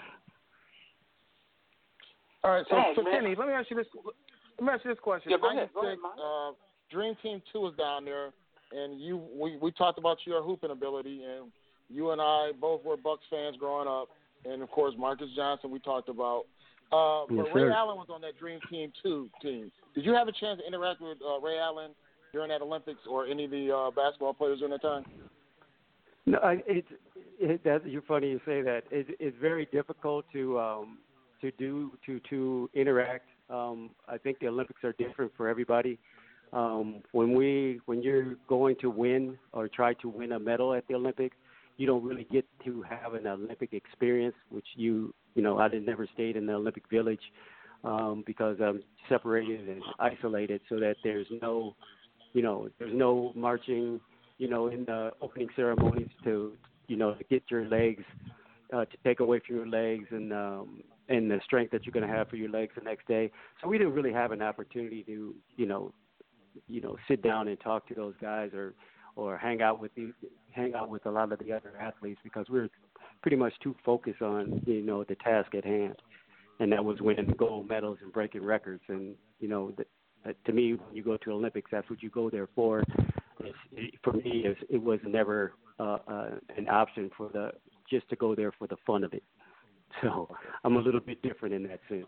All right, so, Oh, so man. Kenny, let me ask you this. Let me ask you this question. Yeah, go ahead, go ahead, ninety-six, Mike. uh, Dream Team Two is down there, and you we, we talked about your hooping ability, and you and I both were Bucks fans growing up, and of course Marcus Johnson we talked about. Uh, Yes, but Ray sir. Allen was on that Dream Team Two team. Did you have a chance to interact with uh, Ray Allen during that Olympics, or any of the uh, basketball players during that time? No, I, it's it, that you're funny you say that. It, it's very difficult to um, to do to to interact. Um, I think the Olympics are different for everybody. Um, when we when you're going to win or try to win a medal at the Olympics, you don't really get to have an Olympic experience, which you you know I did never stayed in the Olympic Village um, because I'm separated and isolated, so that there's no you know there's no marching. You know, in the opening ceremonies to, you know, to get your legs, uh, to take away from your legs and um, and the strength that you're going to have for your legs the next day. So we didn't really have an opportunity to, you know, you know, sit down and talk to those guys or or hang out with the hang out with a lot of the other athletes because we were pretty much too focused on, you know, the task at hand, and that was winning the gold medals and breaking records. And you know, the, uh, to me, when you go to Olympics, that's what you go there for. It's, it, for me, it's, it was never uh, uh, an option for the just to go there for the fun of it. So I'm a little bit different in that sense.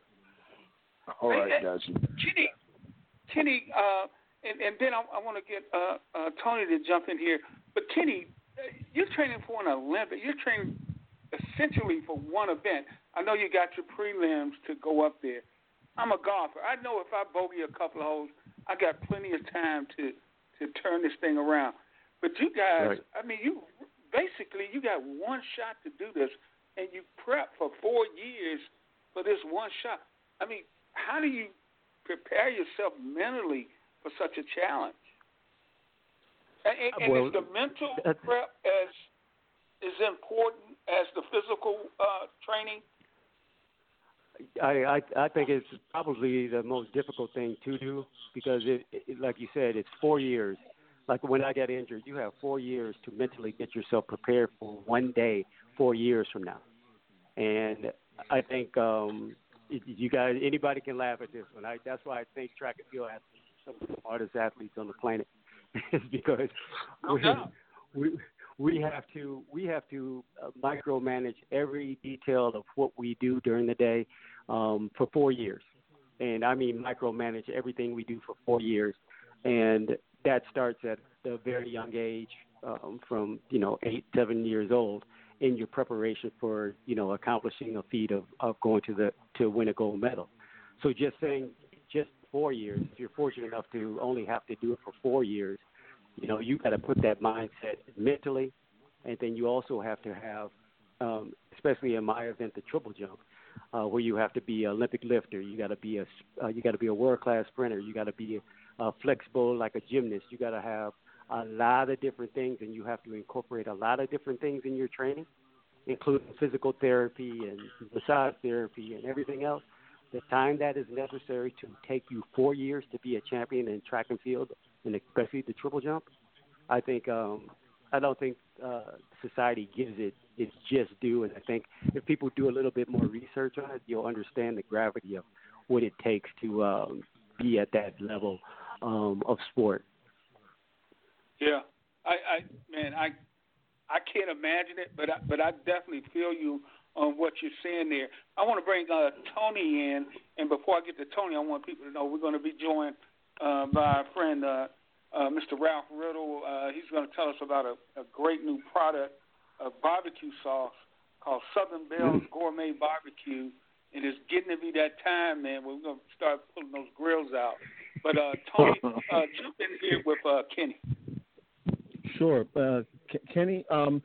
All right, Hey, got you. Kenny, Kenny, uh, and, and then I, I want to get uh, uh, Tony to jump in here. But Kenny, uh, you're training for an Olympic. You're training essentially for one event. I know you got your prelims to go up there. I'm a golfer. I know if I bogey a couple of holes, I got plenty of time to, to turn this thing around. But you guys, Right. I mean, you basically you got one shot to do this, and you prep for four years for this one shot. I mean, how do you prepare yourself mentally for such a challenge? And, and, and Well, is the mental uh, prep as as important as the physical uh, training? I, I I think it's probably the most difficult thing to do because, it, it, like you said, it's four years. Like when I got injured, you have four years to mentally get yourself prepared for one day, four years from now. And I think um, you guys, anybody can laugh at this one. I, that's why I think track and field athletes are some of the hardest athletes on the planet, is because No we, doubt. we we have to we have to uh, micromanage every detail of what we do during the day um, for four years, and I mean micromanage everything we do for four years, and that starts at a very young age, um, from you know eight, seven years old, in your preparation for you know accomplishing a feat of, of going to the to win a gold medal. So just saying just four years, if you're fortunate enough to only have to do it for four years, you know you got to put that mindset mentally, and then you also have to have, um, especially in my event, the triple jump, uh, where you have to be an Olympic lifter. You got to be a uh, you got to be a world class sprinter. You got to be uh, flexible like a gymnast. You got to have a lot of different things, and you have to incorporate a lot of different things in your training, including physical therapy and massage therapy and everything else. The time that is necessary to take you four years to be a champion in track and field, and especially the triple jump, I think um, I don't think uh, society gives it its just due. And I think if people do a little bit more research on it, you'll understand the gravity of what it takes to um, be at that level um, of sport. Yeah, I, I man, I I can't imagine it, but I, but I definitely feel you on what you're saying there. I want to bring uh, Tony in, and before I get to Tony, I want people to know we're going to be joined uh, by our friend uh, uh, Mister Ralph Riddle. Uh, he's going to tell us about a, a great new product of barbecue sauce called Southern Bells mm-hmm. Gourmet Barbecue, and it's getting to be that time, man, where we're going to start pulling those grills out. But uh, Tony, uh, jump in here with uh, Kenny. Sure. Uh, K- Kenny, um,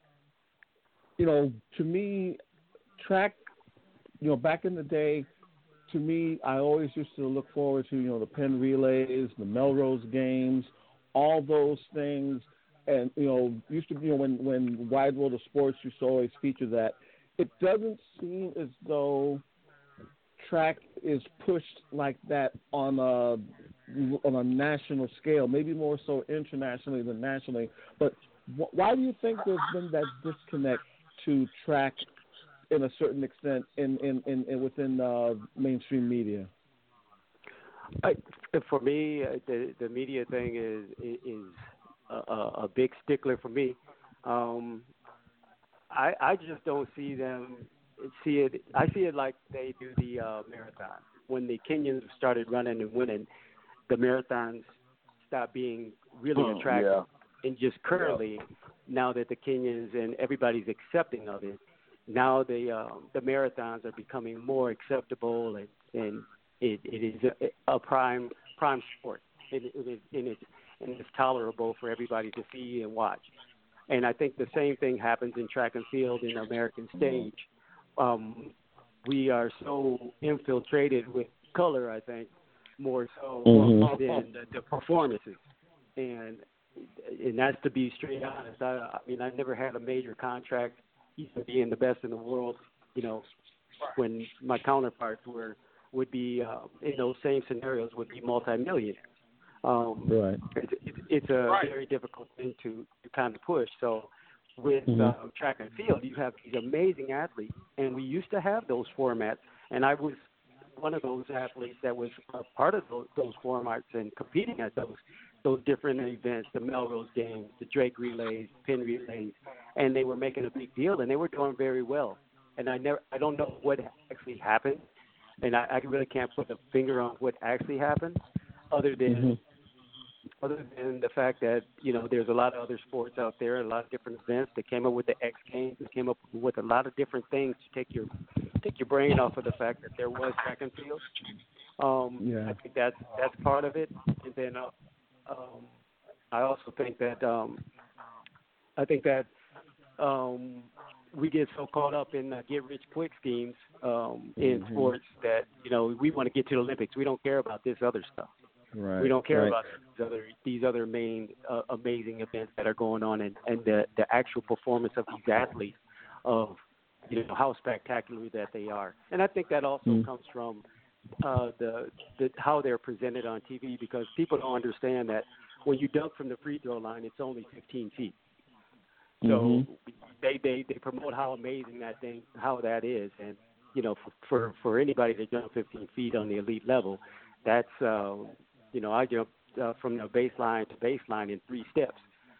you know, to me, track, you know, back in the day, to me, I always used to look forward to, you know, the Penn Relays, the Melrose Games, all those things. And, you know, used to, you know, when, when Wide World of Sports used to always feature that, it doesn't seem as though track is pushed like that on a on a national scale, maybe more so internationally than nationally. But wh- why do you think there's been that disconnect to track in a certain extent in, in, in, in within uh, mainstream media? I, for me, uh, the the media thing is is a, a big stickler for me. Um, I I just don't see them see it. I see it like they do the uh, marathon. When the Kenyans started running and winning, the marathons stopped being really attractive. Yeah. And just currently, yeah. now that the Kenyans and everybody's accepting of it, now the uh, the marathons are becoming more acceptable, and, and it, it is a, a prime prime sport, and it, it is and it's and it's tolerable for everybody to see and watch. And I think the same thing happens in track and field in the American stage. Um, we are so infiltrated with color, I think, more so mm-hmm. than the, the performances. And and that's to be straight honest. I, I mean, I never had a major contract, even being the best in the world, you know, when my counterparts were would be uh, in those same scenarios would be multimillionaires. Um, right. It's, it's, it's a right. very difficult thing to, to kind of push. So with mm-hmm. uh, track and field, you have these amazing athletes, and we used to have those formats, and I was one of those athletes that was a part of those, those formats and competing at those those different events, the Melrose Games, the Drake Relays, Penn Relays, and they were making a big deal, and they were doing very well. And I never, I don't know what actually happened, and I, I really can't put a finger on what actually happened, other than mm-hmm. other than the fact that, you know, there's a lot of other sports out there, a lot of different events. They came up with the X Games. They came up with a lot of different things to take your take your brain off of the fact that there was track and field. Um, yeah. I think that's that's part of it. And then uh, um, I also think that um, I think that um, we get so caught up in uh, get rich quick schemes um, in mm-hmm. sports that, you know, we want to get to the Olympics. We don't care about this other stuff. Right. We don't care right. about these other these other main uh, amazing events that are going on, and, and the the actual performance of these athletes, of, you know, how spectacular that they are. And I think that also mm. comes from uh, the, the how they're presented on T V, because people don't understand that when you dunk from the free throw line, it's only fifteen feet. So mm-hmm. they, they, they promote how amazing that thing, how that is, and, you know, for for, for anybody to jump fifteen feet on the elite level, that's uh, you know, I jumped uh, from the baseline to baseline in three steps.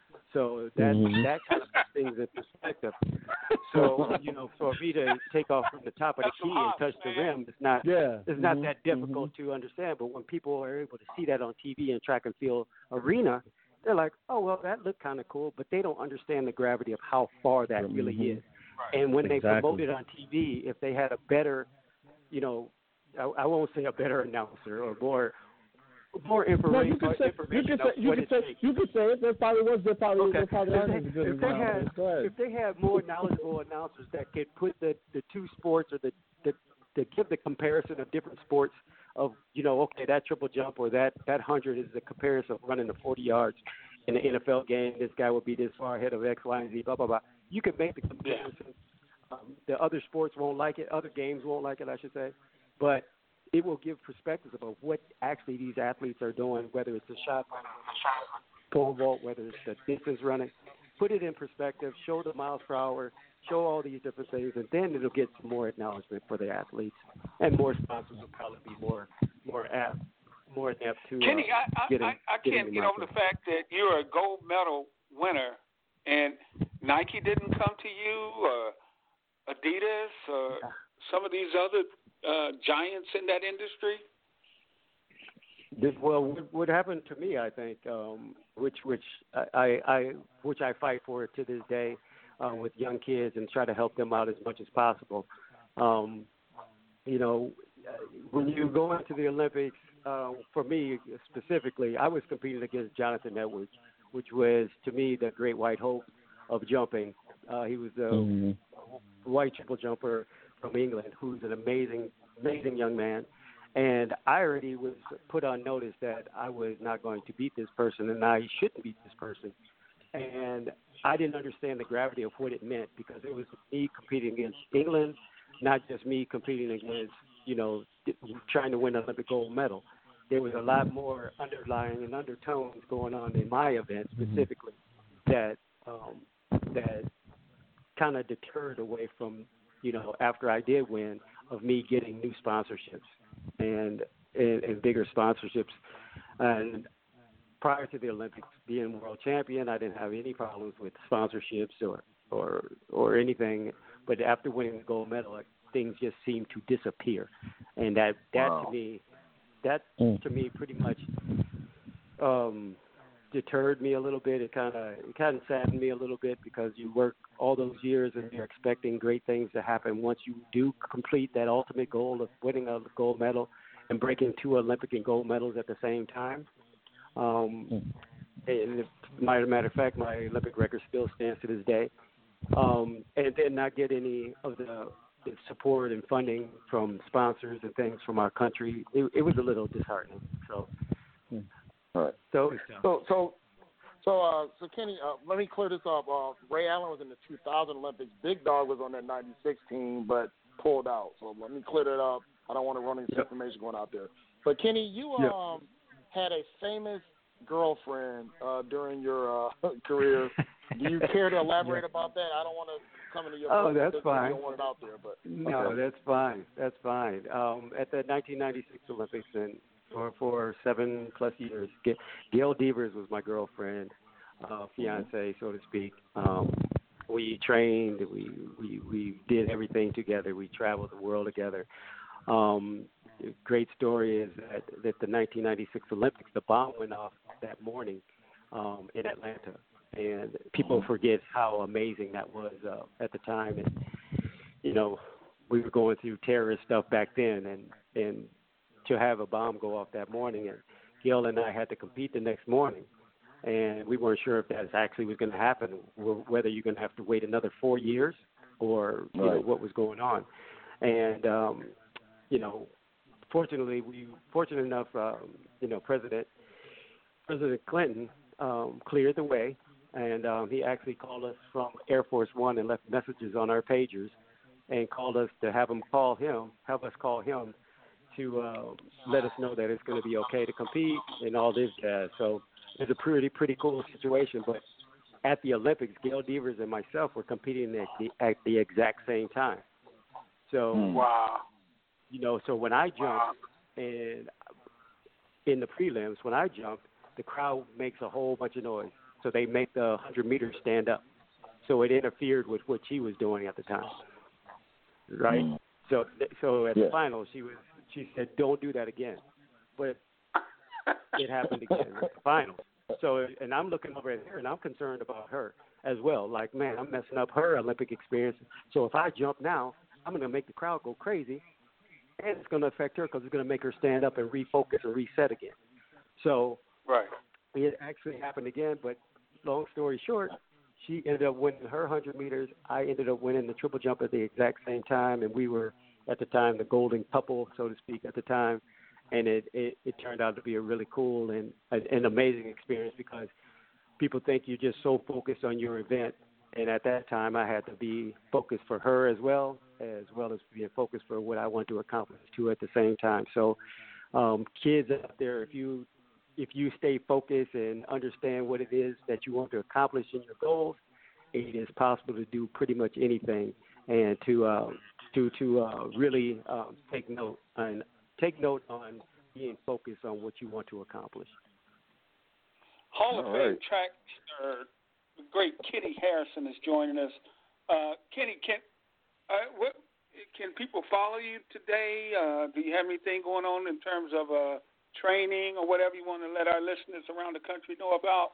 So that mm-hmm. that kind of puts things in perspective. So, you know, for me to take off from the top of the key and touch the rim, it's not yeah. it's mm-hmm. not that difficult mm-hmm. to understand. But when people are able to see that on T V and track and field arena, they're like, oh, well, that looked kind of cool, but they don't understand the gravity of how far that mm-hmm. really is. Right. And when exactly. they promote it on T V, if they had a better, you know, I, I won't say a better announcer or more. More information. No, you could say you could say you could say, you could say it. There probably was. There probably okay. there probably if is they, good if they had if they had more knowledgeable announcers that could put the, the two sports, or the, the the give the comparison of different sports of, you know, okay, that triple jump or that that hundred is the comparison of running the forty yards in the N F L game. This guy would be this far ahead of X, Y, and Z. Blah blah blah. You could make the comparison. Um, the other sports won't like it. Other games won't like it, I should say, but it will give perspectives about what actually these athletes are doing, whether it's a shot, pole vault, whether it's the distance running. Put it in perspective, show the miles per hour, show all these different things, and then it'll get some more acknowledgement for the athletes, and more sponsors will probably be more more apt, more apt to uh, Kenny, I, I, getting, I, I can't get over the fact that you're a gold medal winner, and Nike didn't come to you, or Adidas, or yeah. some of these other Uh, giants in that industry? This, well, what, what happened to me, I think, um, which which I, I which I fight for to this day uh, with young kids and try to help them out as much as possible. Um, you know, when you go into the Olympics, uh, for me specifically, I was competing against Jonathan Edwards, which was, to me, the great white hope of jumping. Uh, he was a mm-hmm. white triple jumper from England, who's an amazing, amazing young man. And I already was put on notice that I was not going to beat this person, and I shouldn't beat this person. and I didn't understand the gravity of what it meant because it was me competing against England, not just me competing against, you know, trying to win an Olympic gold medal. There was a lot more underlying and undertones going on in my event specifically mm-hmm. that um, that kind of deterred away from, you know, after I did win, of me getting new sponsorships and and, and bigger sponsorships. And prior to the Olympics, being world champion, I didn't have any problems with sponsorships or or or anything. But after winning the gold medal, like, things just seemed to disappear, and that that wow. to me, that mm. to me pretty much um, deterred me a little bit. It kind of it kind of saddened me a little bit because you work all those years and you're expecting great things to happen. Once you do complete that ultimate goal of winning a gold medal and breaking two Olympic and gold medals at the same time. Um, mm. And as a matter of fact, my Olympic record still stands to this day. Um, and then not get any of the, the support and funding from sponsors and things from our country. It, it was a little disheartening. So, mm. all right. So, so, so, so, uh, so Kenny, uh, let me clear this up. Uh, Ray Allen was in the two thousand Olympics. Big Dog was on that ninety-six team, but pulled out. So let me clear that up. I don't want to run any yep. information going out there. But Kenny, you um yep. had a famous girlfriend uh, during your uh, career. Do you care to elaborate yeah. about that? I don't want to come into your. Oh, that's fine. You don't want it out there, but no, okay. that's fine. That's fine. Um, at the nineteen ninety-six Olympics, and for for seven plus years, G- Gail Devers was my girlfriend, uh, fiance, so to speak. Um, we trained. We, we we did everything together. We traveled the world together. Um, great story is that, that the nineteen ninety-six Olympics, the bomb went off that morning um, in Atlanta. And people forget how amazing that was uh, at the time. And, you know, we were going through terrorist stuff back then. And, and to have a bomb go off that morning, and Gail and I had to compete the next morning. And we weren't sure if that actually was going to happen, whether you're going to have to wait another four years or, you right. know, what was going on. And, um, you know, fortunately, we fortunate enough, um, you know, President President Clinton um, cleared the way. And um, he actually called us from Air Force One and left messages on our pagers and called us to have him call him, have us call him to uh, let us know that it's going to be okay to compete and all this jazz. So it's a pretty, pretty cool situation. But at the Olympics, Gail Devers and myself were competing at the, at the exact same time. So, wow. you know, so when I jumped wow. and in the prelims, when I jumped, the crowd makes a whole bunch of noise. So they make the one hundred meters stand up. So it interfered with what she was doing at the time, right? Mm. So so at yeah. the final, she was she said, don't do that again. But it happened again at the final. So, and I'm looking over at her, and I'm concerned about her as well. Like, man, I'm messing up her Olympic experience. So if I jump now, I'm going to make the crowd go crazy, and it's going to affect her because it's going to make her stand up and refocus and reset again. So right. it actually happened again, but long story short, she ended up winning her one hundred meters. I ended up winning the triple jump at the exact same time, and we were, at the time, the golden couple, so to speak, at the time. And it, it, it turned out to be a really cool and an amazing experience because people think you're just so focused on your event. And at that time, I had to be focused for her as well, as well as being focused for what I want to accomplish, too, at the same time. So um, kids out there, if you if you stay focused and understand what it is that you want to accomplish in your goals, it is possible to do pretty much anything and to uh, to to uh, really um, take note and take note on being focused on what you want to accomplish. Hall of Fame right. track star, the great Kenny Harrison is joining us. Uh, Kenny, can uh, what can people follow you today? Uh, do you have anything going on in terms of uh, training or whatever you want to let our listeners around the country know about?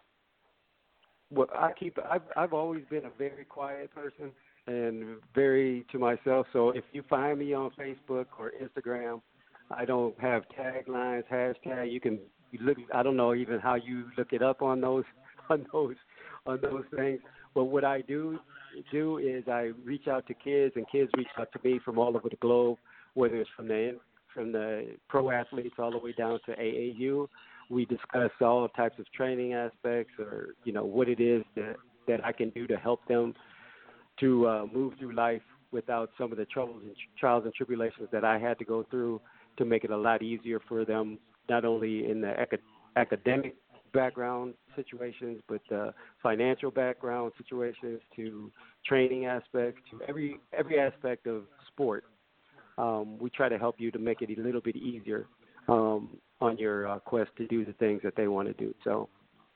Well, I keep. I've I've always been a very quiet person and very to myself. So if you find me on Facebook or Instagram, I don't have taglines, hashtag. You can look. I don't know even how you look it up on those on those on those things. But what I do do is I reach out to kids, and kids reach out to me from all over the globe, whether it's from the from the pro athletes all the way down to A A U, we discuss all types of training aspects, or you know what it is that that I can do to help them to uh, move through life without some of the troubles and trials and tribulations that I had to go through, to make it a lot easier for them, not only in the acad- academic background situations, but uh, financial background situations, to training aspects, to every every aspect of sport. Um, we try to help you to make it a little bit easier um, on your uh, quest to do the things that they want to do. So,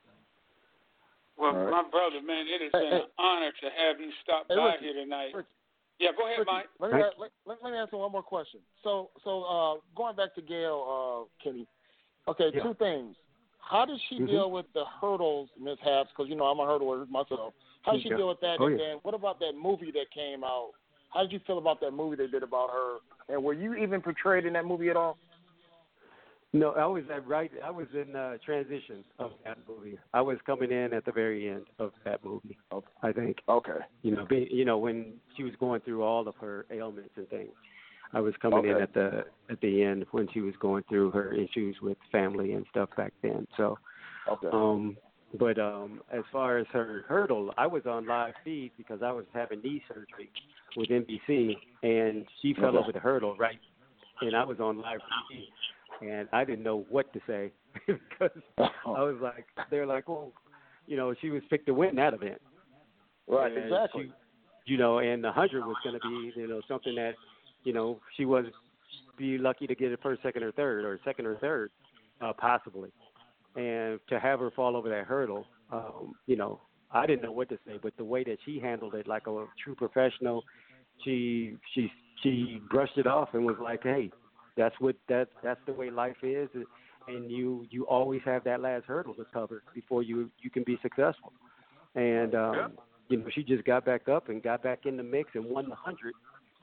well, right. my brother, man, it has been hey, an honor to have you stop hey, by Ricky, here tonight. Ricky, yeah, go ahead, Ricky, Mike. Let me, let, let, let me answer one more question. So, so uh, going back to Gail, uh, Kenny. Okay, yeah. two things. How does she mm-hmm. deal with the hurdles, mishaps? Because you know I'm a hurdler myself. How does she yeah. deal with that? Oh, and yeah. then what about that movie that came out? How did you feel about that movie they did about her? And were you even portrayed in that movie at all? No, I was at right. I was in uh, transition of that movie. I was coming in at the very end of that movie. Okay. I think. Okay. You know, be, you know when she was going through all of her ailments and things. I was coming okay. in at the at the end when she was going through her issues with family and stuff back then. So, okay. um, but um, as far as her hurdle, I was on live feed because I was having knee surgery with N B C, and she fell okay. over the hurdle, right? And I was on live T V, and I didn't know what to say because I was like, they're like, well, you know, she was picked to win that event. Right, and exactly. She, you know, and the hundred was going to be, you know, something that, you know, she was be lucky to get it first, second, or third, or second or third, uh, possibly. And to have her fall over that hurdle, um, you know, I didn't know what to say. But the way that she handled it, like a true professional, she she she brushed it off and was like, "Hey, that's what that that's the way life is, and you you always have that last hurdle to cover before you you can be successful." And um, yeah. you know, she just got back up and got back in the mix and won the hundred.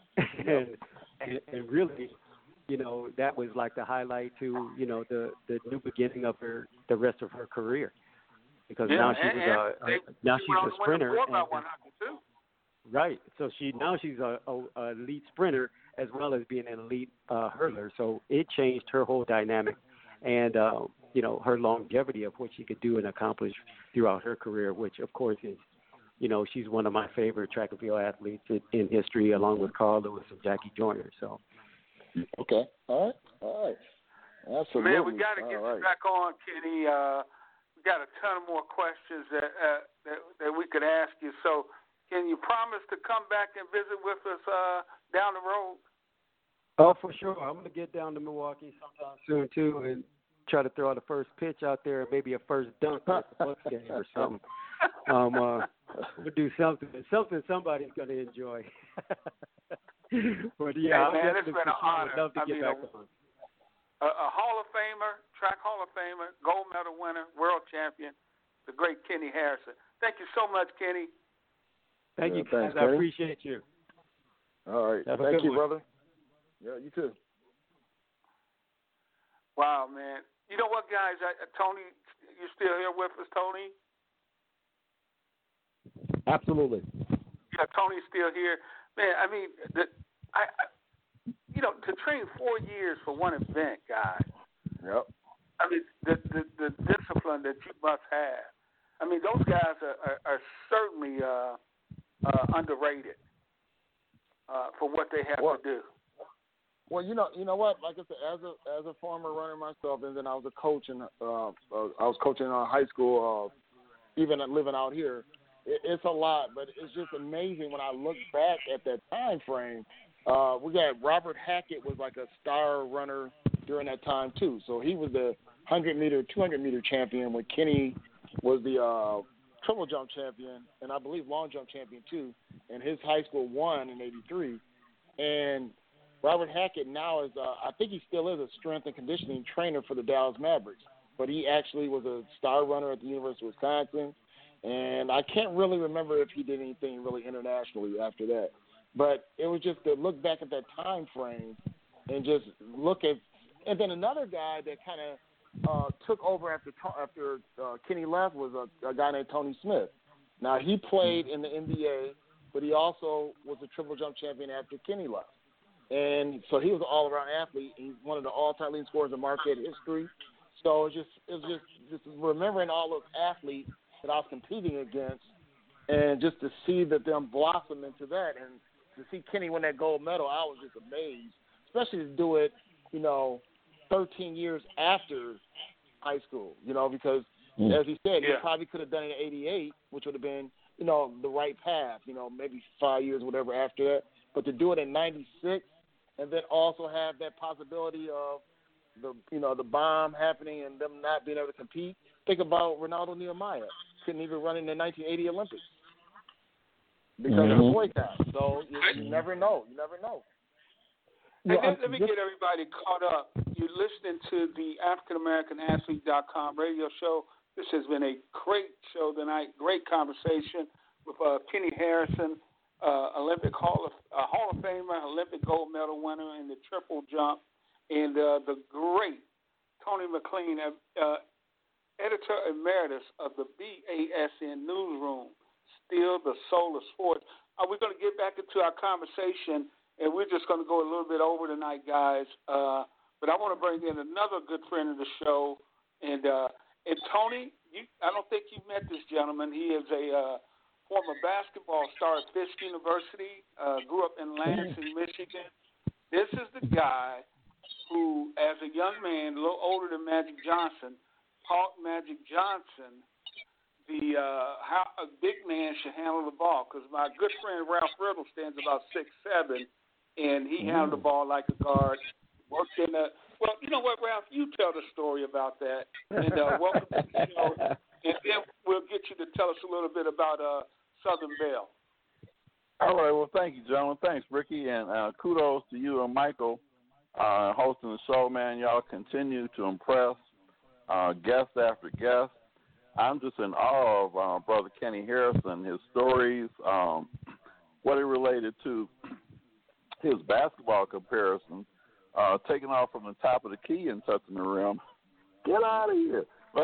and, and and really, you know, that was like the highlight to, you know, the the new beginning of her the rest of her career, because yeah, now she and, was a, and a now she she's a sprinter. The and, one hundred too. Right. So she now she's a, a, a elite sprinter as well as being an elite uh, hurdler. So it changed her whole dynamic, and uh, you know, her longevity of what she could do and accomplish throughout her career, which of course is, you know, she's one of my favorite track and field athletes in, in history, along with Carl Lewis and Jackie Joyner. So, okay, all right, all right, absolutely. Man, we got to get all you right. back on, Kenny. Uh, we got a ton of more questions that, uh, that that we could ask you. So, can you promise to come back and visit with us uh, down the road? Oh, for sure. I'm gonna get down to Milwaukee sometime soon too, and try to throw out a first pitch out there, maybe a first dunk at the Bucks game or something. Um, uh, we'll do something, something somebody's going to enjoy. But yeah, hey, man, I'll it's been for an sure. honor. I'd love to I get mean, back a, on. A, a Hall of Famer, track Hall of Famer, gold medal winner, world champion, the great Kenny Harrison. Thank you so much, Kenny. Thank yeah, you, thanks, guys. I Kenny. appreciate you. All right, Have a thank good you, one. brother. Yeah, you too. Wow, man. You know what, guys? I, Tony, you still here with us, Tony? Absolutely. Yeah, Tony's still here. Man, I mean, the, I, I, you know, to train four years for one event, guys. Yep. I mean, the, the, the discipline that you must have. I mean, those guys are, are, are certainly uh, uh, underrated uh, for what they have well, to do. Well, you know, you know what? Like I said, as a as a former runner myself, and then I was a coach, and uh, uh, I was coaching in high school, uh, even living out here. It, it's a lot, but it's just amazing when I look back at that time frame. Uh, we got Robert Hackett was like a star runner during that time too. So he was the hundred meter, two hundred meter champion, when Kenny was the uh, triple jump champion, and I believe long jump champion too. And his high school won in eighty-three, and Robert Hackett now is, uh, I think he still is a strength and conditioning trainer for the Dallas Mavericks, but he actually was a star runner at the University of Wisconsin, and I can't really remember if he did anything really internationally after that. But it was just to look back at that time frame and just look at, and then another guy that kind of uh, took over after after uh, Kenny left was a, a guy named Tony Smith. Now he played in the N B A, but he also was a triple jump champion after Kenny left. And so he was an all-around athlete. He's one of the all-time leading scorers in Marquette history. So it's just it's just just remembering all those athletes that I was competing against, and just to see that them blossom into that, and to see Kenny win that gold medal, I was just amazed. Especially to do it, you know, thirteen years after high school, you know, because mm. as he said, yeah. he probably could have done it in eighty-eight, which would have been, you know, the right path, you know, maybe five years, whatever after that. But to do it in ninety-six, and then also have that possibility of the, you know, the bomb happening and them not being able to compete. Think about Ronaldo Nehemiah. Couldn't even run in the nineteen eighty Olympics because mm-hmm. of the boycott. So you, you never know. You never know. Hey, let, let me get everybody caught up. You're listening to the African American Athlete dot com radio show. This has been a great show tonight. Great conversation with uh, Kenny Harrison, uh, Olympic Hall of uh, Hall of Famer, Olympic gold medal winner in the triple jump, and uh, the great Tony McLean, uh, editor emeritus of the B A S N newsroom, still the soul of sports. Uh, we're going to get back into our conversation. And we're just going to go a little bit over tonight, guys. Uh, but I want to bring in another good friend of the show. And uh, and Tony, you, I don't think you've met this gentleman. He is a uh, former basketball star at Fisk University, uh, grew up in Lansing, Michigan. This is the guy who, as a young man, a little older than Magic Johnson, taught Magic Johnson the uh, how a big man should handle the ball. Because my good friend Ralph Riddle stands about six seven. And he mm. handled the ball like a guard. Worked in a well, you know what, Ralph? You tell the story about that. And uh, welcome to the show. And then we'll get you to tell us a little bit about uh, Southern Belle. All right. Well, thank you, gentlemen. Thanks, Ricky, and uh, kudos to you and Michael uh, hosting the show. Man, y'all continue to impress uh, guest after guest. I'm just in awe of uh, Brother Kenny Harrison, his stories, um, what he related to his basketball comparison, uh, taking off from the top of the key and touching the rim. Get out of here.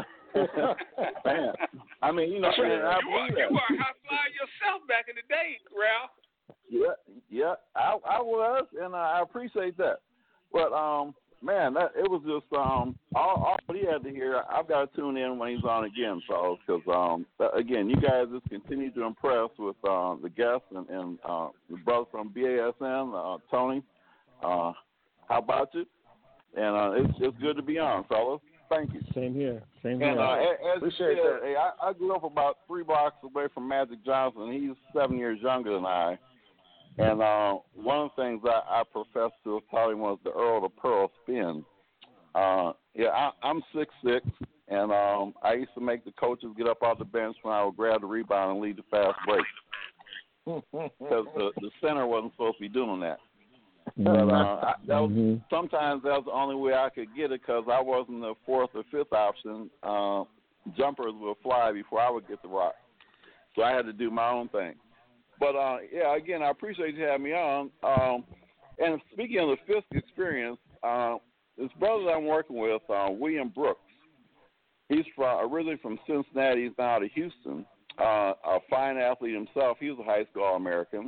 Man, I mean, you know, sure, man, I you, are, you were a high flyer yourself back in the day, Ralph. Yeah, yeah, I, I was, and I appreciate that. But, um, man, that it was just um, all, all he had to hear. I've got to tune in when he's on again, so because um, again, you guys just continue to impress with uh, the guests and, and uh, the brother from B A S N, uh, Tony. Uh, how about you? And uh, it's it's good to be on, fellas. Thank you. Same here. Same and, here. Uh, as Appreciate you that. said, hey, I, I grew up about three blocks away from Magic Johnson. He's seven years younger than I. And uh, one of the things I, I professed to taught him was the Earl of Pearl spin. Uh, yeah, I, I'm six six, and um, I used to make the coaches get up off the bench when I would grab the rebound and lead the fast break. Because the, the center wasn't supposed to be doing that. But uh, I, that was, mm-hmm. sometimes that was the only way I could get it because I wasn't the fourth or fifth option. Uh, jumpers would fly before I would get the rock. So I had to do my own thing. But, uh, yeah, again, I appreciate you having me on. Um, and speaking of the Fisk experience, uh, this brother that I'm working with, uh, William Brooks, he's from, originally from Cincinnati. He's now out of Houston, uh, a fine athlete himself. He was a high school All-American.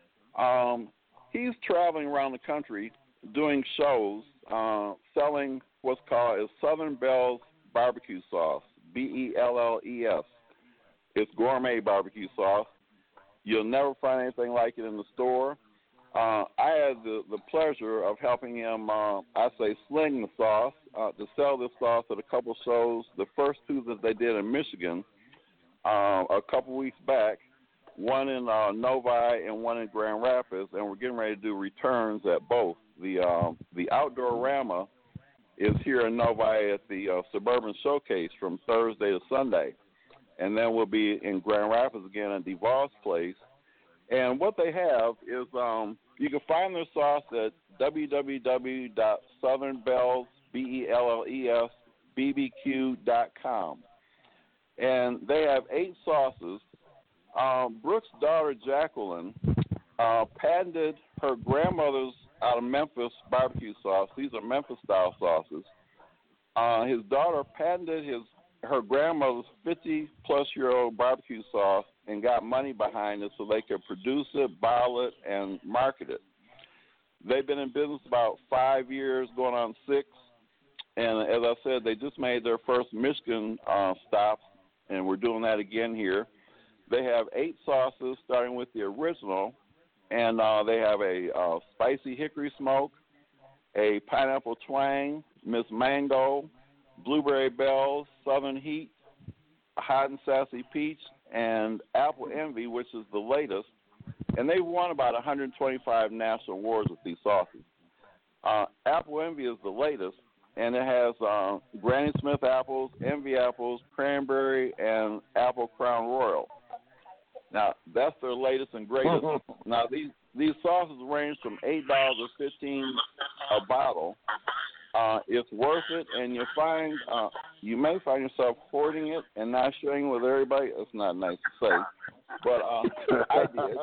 Um, he's traveling around the country doing shows, uh, selling what's called a Southern Belle's barbecue sauce, B E L L E S. It's gourmet barbecue sauce. You'll never find anything like it in the store. Uh, I had the, the pleasure of helping him, uh, I say, sling the sauce, uh, to sell this sauce at a couple shows. The first two that they did in Michigan uh, a couple weeks back, one in uh, Novi and one in Grand Rapids, and we're getting ready to do returns at both. The uh, the Outdoor Rama is here in Novi at the uh, Suburban Showcase from Thursday to Sunday. And then we'll be in Grand Rapids again at DeVos Place. And what they have is um, you can find their sauce at w w w dot southern bells b b q dot com. And they have eight sauces. Um, Brooks' daughter, Jacqueline, uh, patented her grandmother's out of Memphis barbecue sauce. These are Memphis-style sauces. Uh, his daughter patented his her grandmother's fifty-plus-year-old barbecue sauce and got money behind it so they could produce it, bottle it, and market it. They've been in business about five years, going on six. And as I said, they just made their first Michigan uh, stop, and we're doing that again here. They have eight sauces, starting with the original, and uh, they have a uh, spicy hickory smoke, a pineapple twang, Miss Mango, blueberry bells, Southern Heat, hot and sassy peach, and apple envy, which is the latest. And they've won about one hundred twenty-five national awards with these sauces. Uh, apple envy is the latest, and it has uh, Granny Smith apples, envy apples, cranberry, and apple crown royal. Now, that's their latest and greatest. Now, these these sauces range from eight dollars to fifteen dollars a bottle. Uh, it's worth it, and you find uh, you may find yourself hoarding it and not sharing with everybody. It's not nice to say, but uh, I did.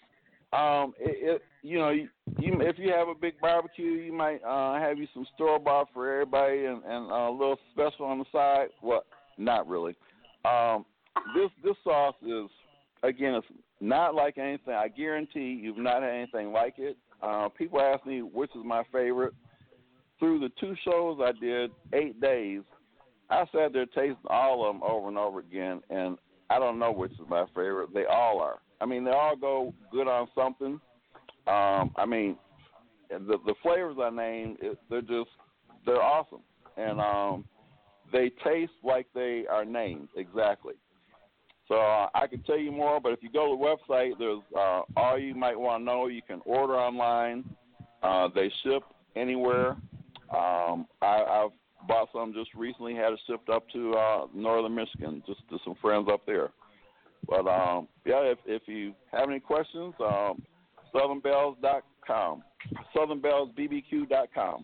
Um, it, it you know you, you if you have a big barbecue, you might uh, have you some store bought for everybody and, and a little special on the side. Well, not really. Um, this this sauce is. Again, it's not like anything. I guarantee you've not had anything like it. Uh, people ask me which is my favorite. Through the two shows I did, eight days, I sat there tasting all of them over and over again, and I don't know which is my favorite. They all are. I mean, they all go good on something. Um, I mean, the the flavors I named, it, they're just, they're awesome. And um, they taste like they are named, exactly. So uh, I can tell you more, but if you go to the website, there's uh, all you might want to know. You can order online. Uh, they ship anywhere. Um, I, I've bought some just recently, had it shipped up to uh, northern Michigan, just to some friends up there. But, um, yeah, if, if you have any questions, um, southern bells dot com, southern bells b b q dot com.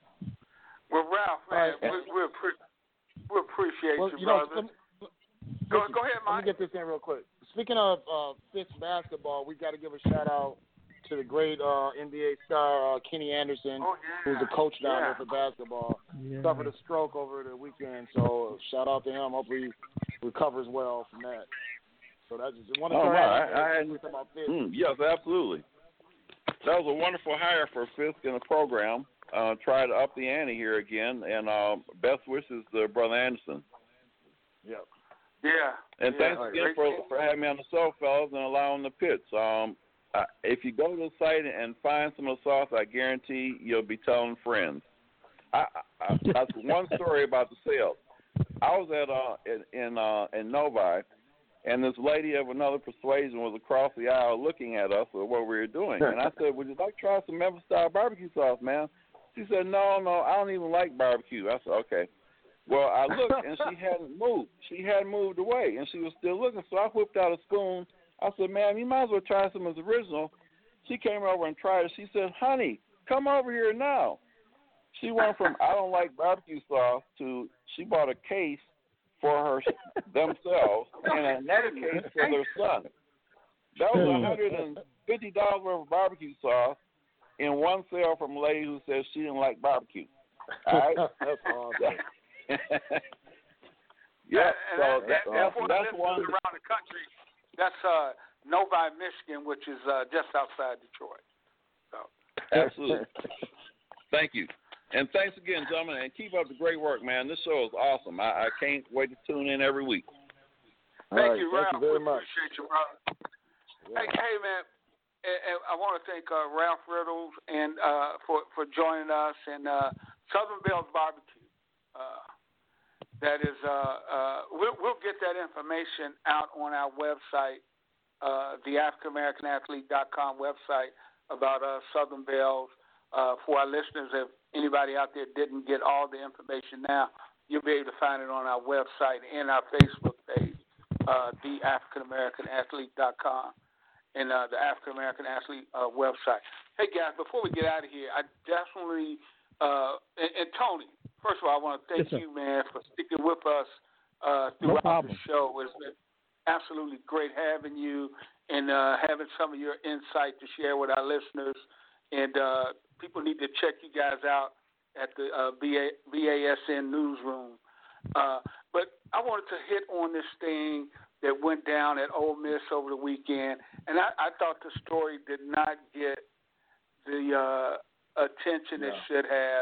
Well, Ralph, man, right. we, we, appre- we appreciate well, you, you brother. know, Go, go ahead, Mike. Let me get this in real quick. Speaking of uh, Fisk basketball, we got to give a shout out to the great uh, N B A star uh, Kenny Anderson, oh, yeah. who's the coach down yeah. there for basketball. Yeah. Suffered a stroke over the weekend, so shout out to him. Hopefully he recovers well from that. So that's just one of the oh, things I, I, about Fisk. Mm, yes, absolutely. That was a wonderful hire for Fisk in the program. Uh, try to up the ante here again, and uh, best wishes to Brother Anderson. Yep. Yeah. And yeah. thanks again for, for having me on the show, fellas, and allowing the pits. Um, I, if you go to the site and find some of the sauce, I guarantee you'll be telling friends. I, I, that's one story about the sales. I was at uh, in in, uh, in Novi, and this lady of another persuasion was across the aisle looking at us for what we were doing. And I said, "Would you like to try some Memphis-style barbecue sauce, man?" She said, "No, no, I don't even like barbecue." I said, "Okay." Well, I looked, and she hadn't moved. She hadn't moved away, and she was still looking. So I whipped out a spoon. I said, "Ma'am, you might as well try some of the original." She came over and tried it. She said, "Honey, come over here now." She went from "I don't like barbecue sauce" to she bought a case for her themselves and another case for their son. That was one hundred fifty dollars worth of barbecue sauce in one sale from a lady who says she didn't like barbecue. All right? That's awesome. yeah, and so that, that, that, that's, for that's listeners one. around the country. That's uh, Novi, Michigan, which is uh, just outside Detroit. So. Absolutely. Thank you. And thanks again, gentlemen, and keep up the great work, man. This show is awesome. I, I can't wait to tune in every week. Thank right, you, Ralph. Thank you very we much. Appreciate you, brother. Yeah. Hey, hey, man, and, and I want to thank uh, Ralph Riddles and uh, for for joining us and uh, Southern Bells Barbecue. Uh, that is, uh, uh, we'll, we'll get that information out on our website, uh, the African American Athlete dot com website about uh, Southern Bells. Uh, for our listeners, if anybody out there didn't get all the information now, you'll be able to find it on our website and our Facebook page, uh, the African American Athlete dot com, and uh, the African American Athlete uh, website. Hey, guys, before we get out of here, I definitely, uh, and, and Tony, first of all, I want to thank yes, you, man, for sticking with us uh, throughout no the show. It's been absolutely great having you and uh, having some of your insight to share with our listeners. And uh, people need to check you guys out at the uh, B A S N newsroom. Uh, but I wanted to hit on this thing that went down at Ole Miss over the weekend, and I, I thought the story did not get the uh, attention yeah. it should have.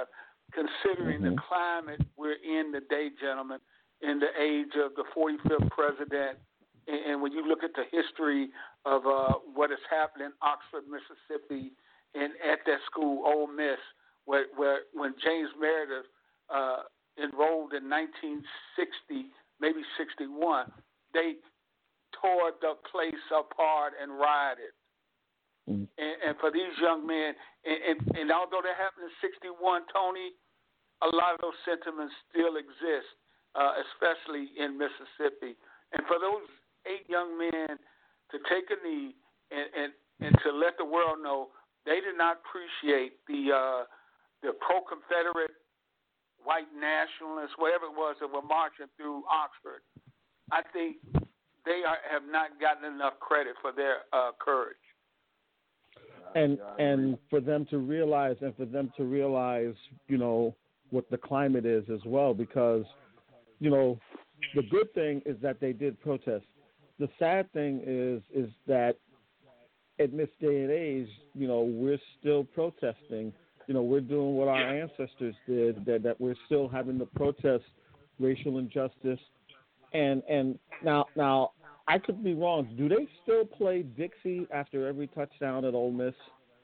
considering mm-hmm. the climate we're in today, gentlemen, in the age of the forty-fifth president, and, and when you look at the history of uh, what has happened in Oxford, Mississippi, and at that school, Ole Miss, where, where when James Meredith uh, enrolled in nineteen sixty, maybe sixty-one, they tore the place apart and rioted. Mm. And, and for these young men, and, and, and although that happened in sixty-one, Tony, a lot of those sentiments still exist, uh, especially in Mississippi. And for those eight young men to take a knee and, and, and to let the world know they did not appreciate the uh, the pro-Confederate white nationalists, whatever it was, that were marching through Oxford, I think they are, have not gotten enough credit for their uh, courage. And and for them to realize, and for them to realize, you know, what the climate is as well, because, you know, the good thing is that they did protest. The sad thing is is that in this day and age, you know, we're still protesting. You know, we're doing what our ancestors did, that, that we're still having to protest racial injustice. And and now now I could be wrong. Do they still play Dixie after every touchdown at Ole Miss?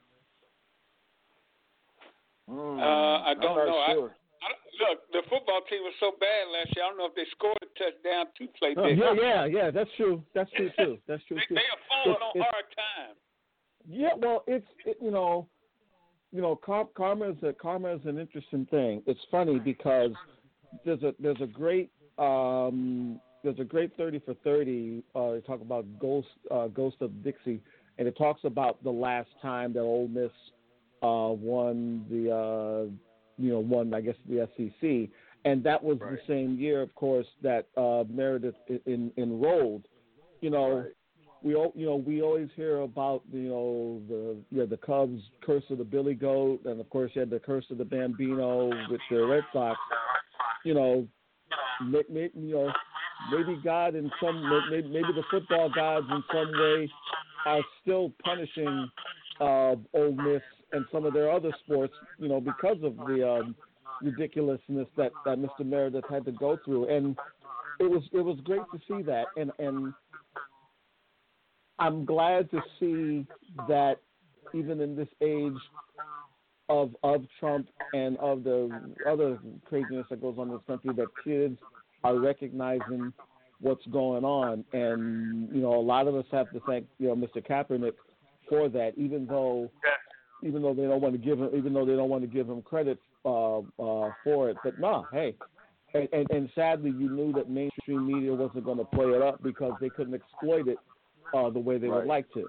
Mm, uh, I don't know. Sure. I, I, look, the football team was so bad last year. I don't know if they scored a touchdown to play Oh, Dixie. yeah, yeah, yeah. That's true. That's true too. That's true they, too. They are falling it's, on it's, hard times. Yeah, well, it's it, you know, you know, car, karma is a karma is an interesting thing. It's funny because there's a there's a great um, there's a great thirty for thirty. Uh, they talk about Ghost uh, Ghost of Dixie, and it talks about the last time that Ole Miss uh, won the uh, you know won I guess the S E C, and that was right. the same year, of course, that uh, Meredith in, in, enrolled. You know. Right. We you know we always hear about you know the yeah the Cubs curse of the Billy Goat, and of course you had the curse of the Bambino with the Red Sox. You know, maybe, you know maybe God in some maybe, maybe the football gods in some way are still punishing uh, Ole Miss and some of their other sports, you know, because of the um, ridiculousness that, that Mister Meredith had to go through, and it was it was great to see that, and and. I'm glad to see that even in this age of of Trump and of the other craziness that goes on in this country, that kids are recognizing what's going on. And, you know, a lot of us have to thank, you know, Mister Kaepernick for that, even though even though they don't want to give him even though they don't want to give him credit uh, uh, for it. But no, hey. And, and, and sadly, you knew that mainstream media wasn't going to play it up because they couldn't exploit it Uh, the way they right. would like to.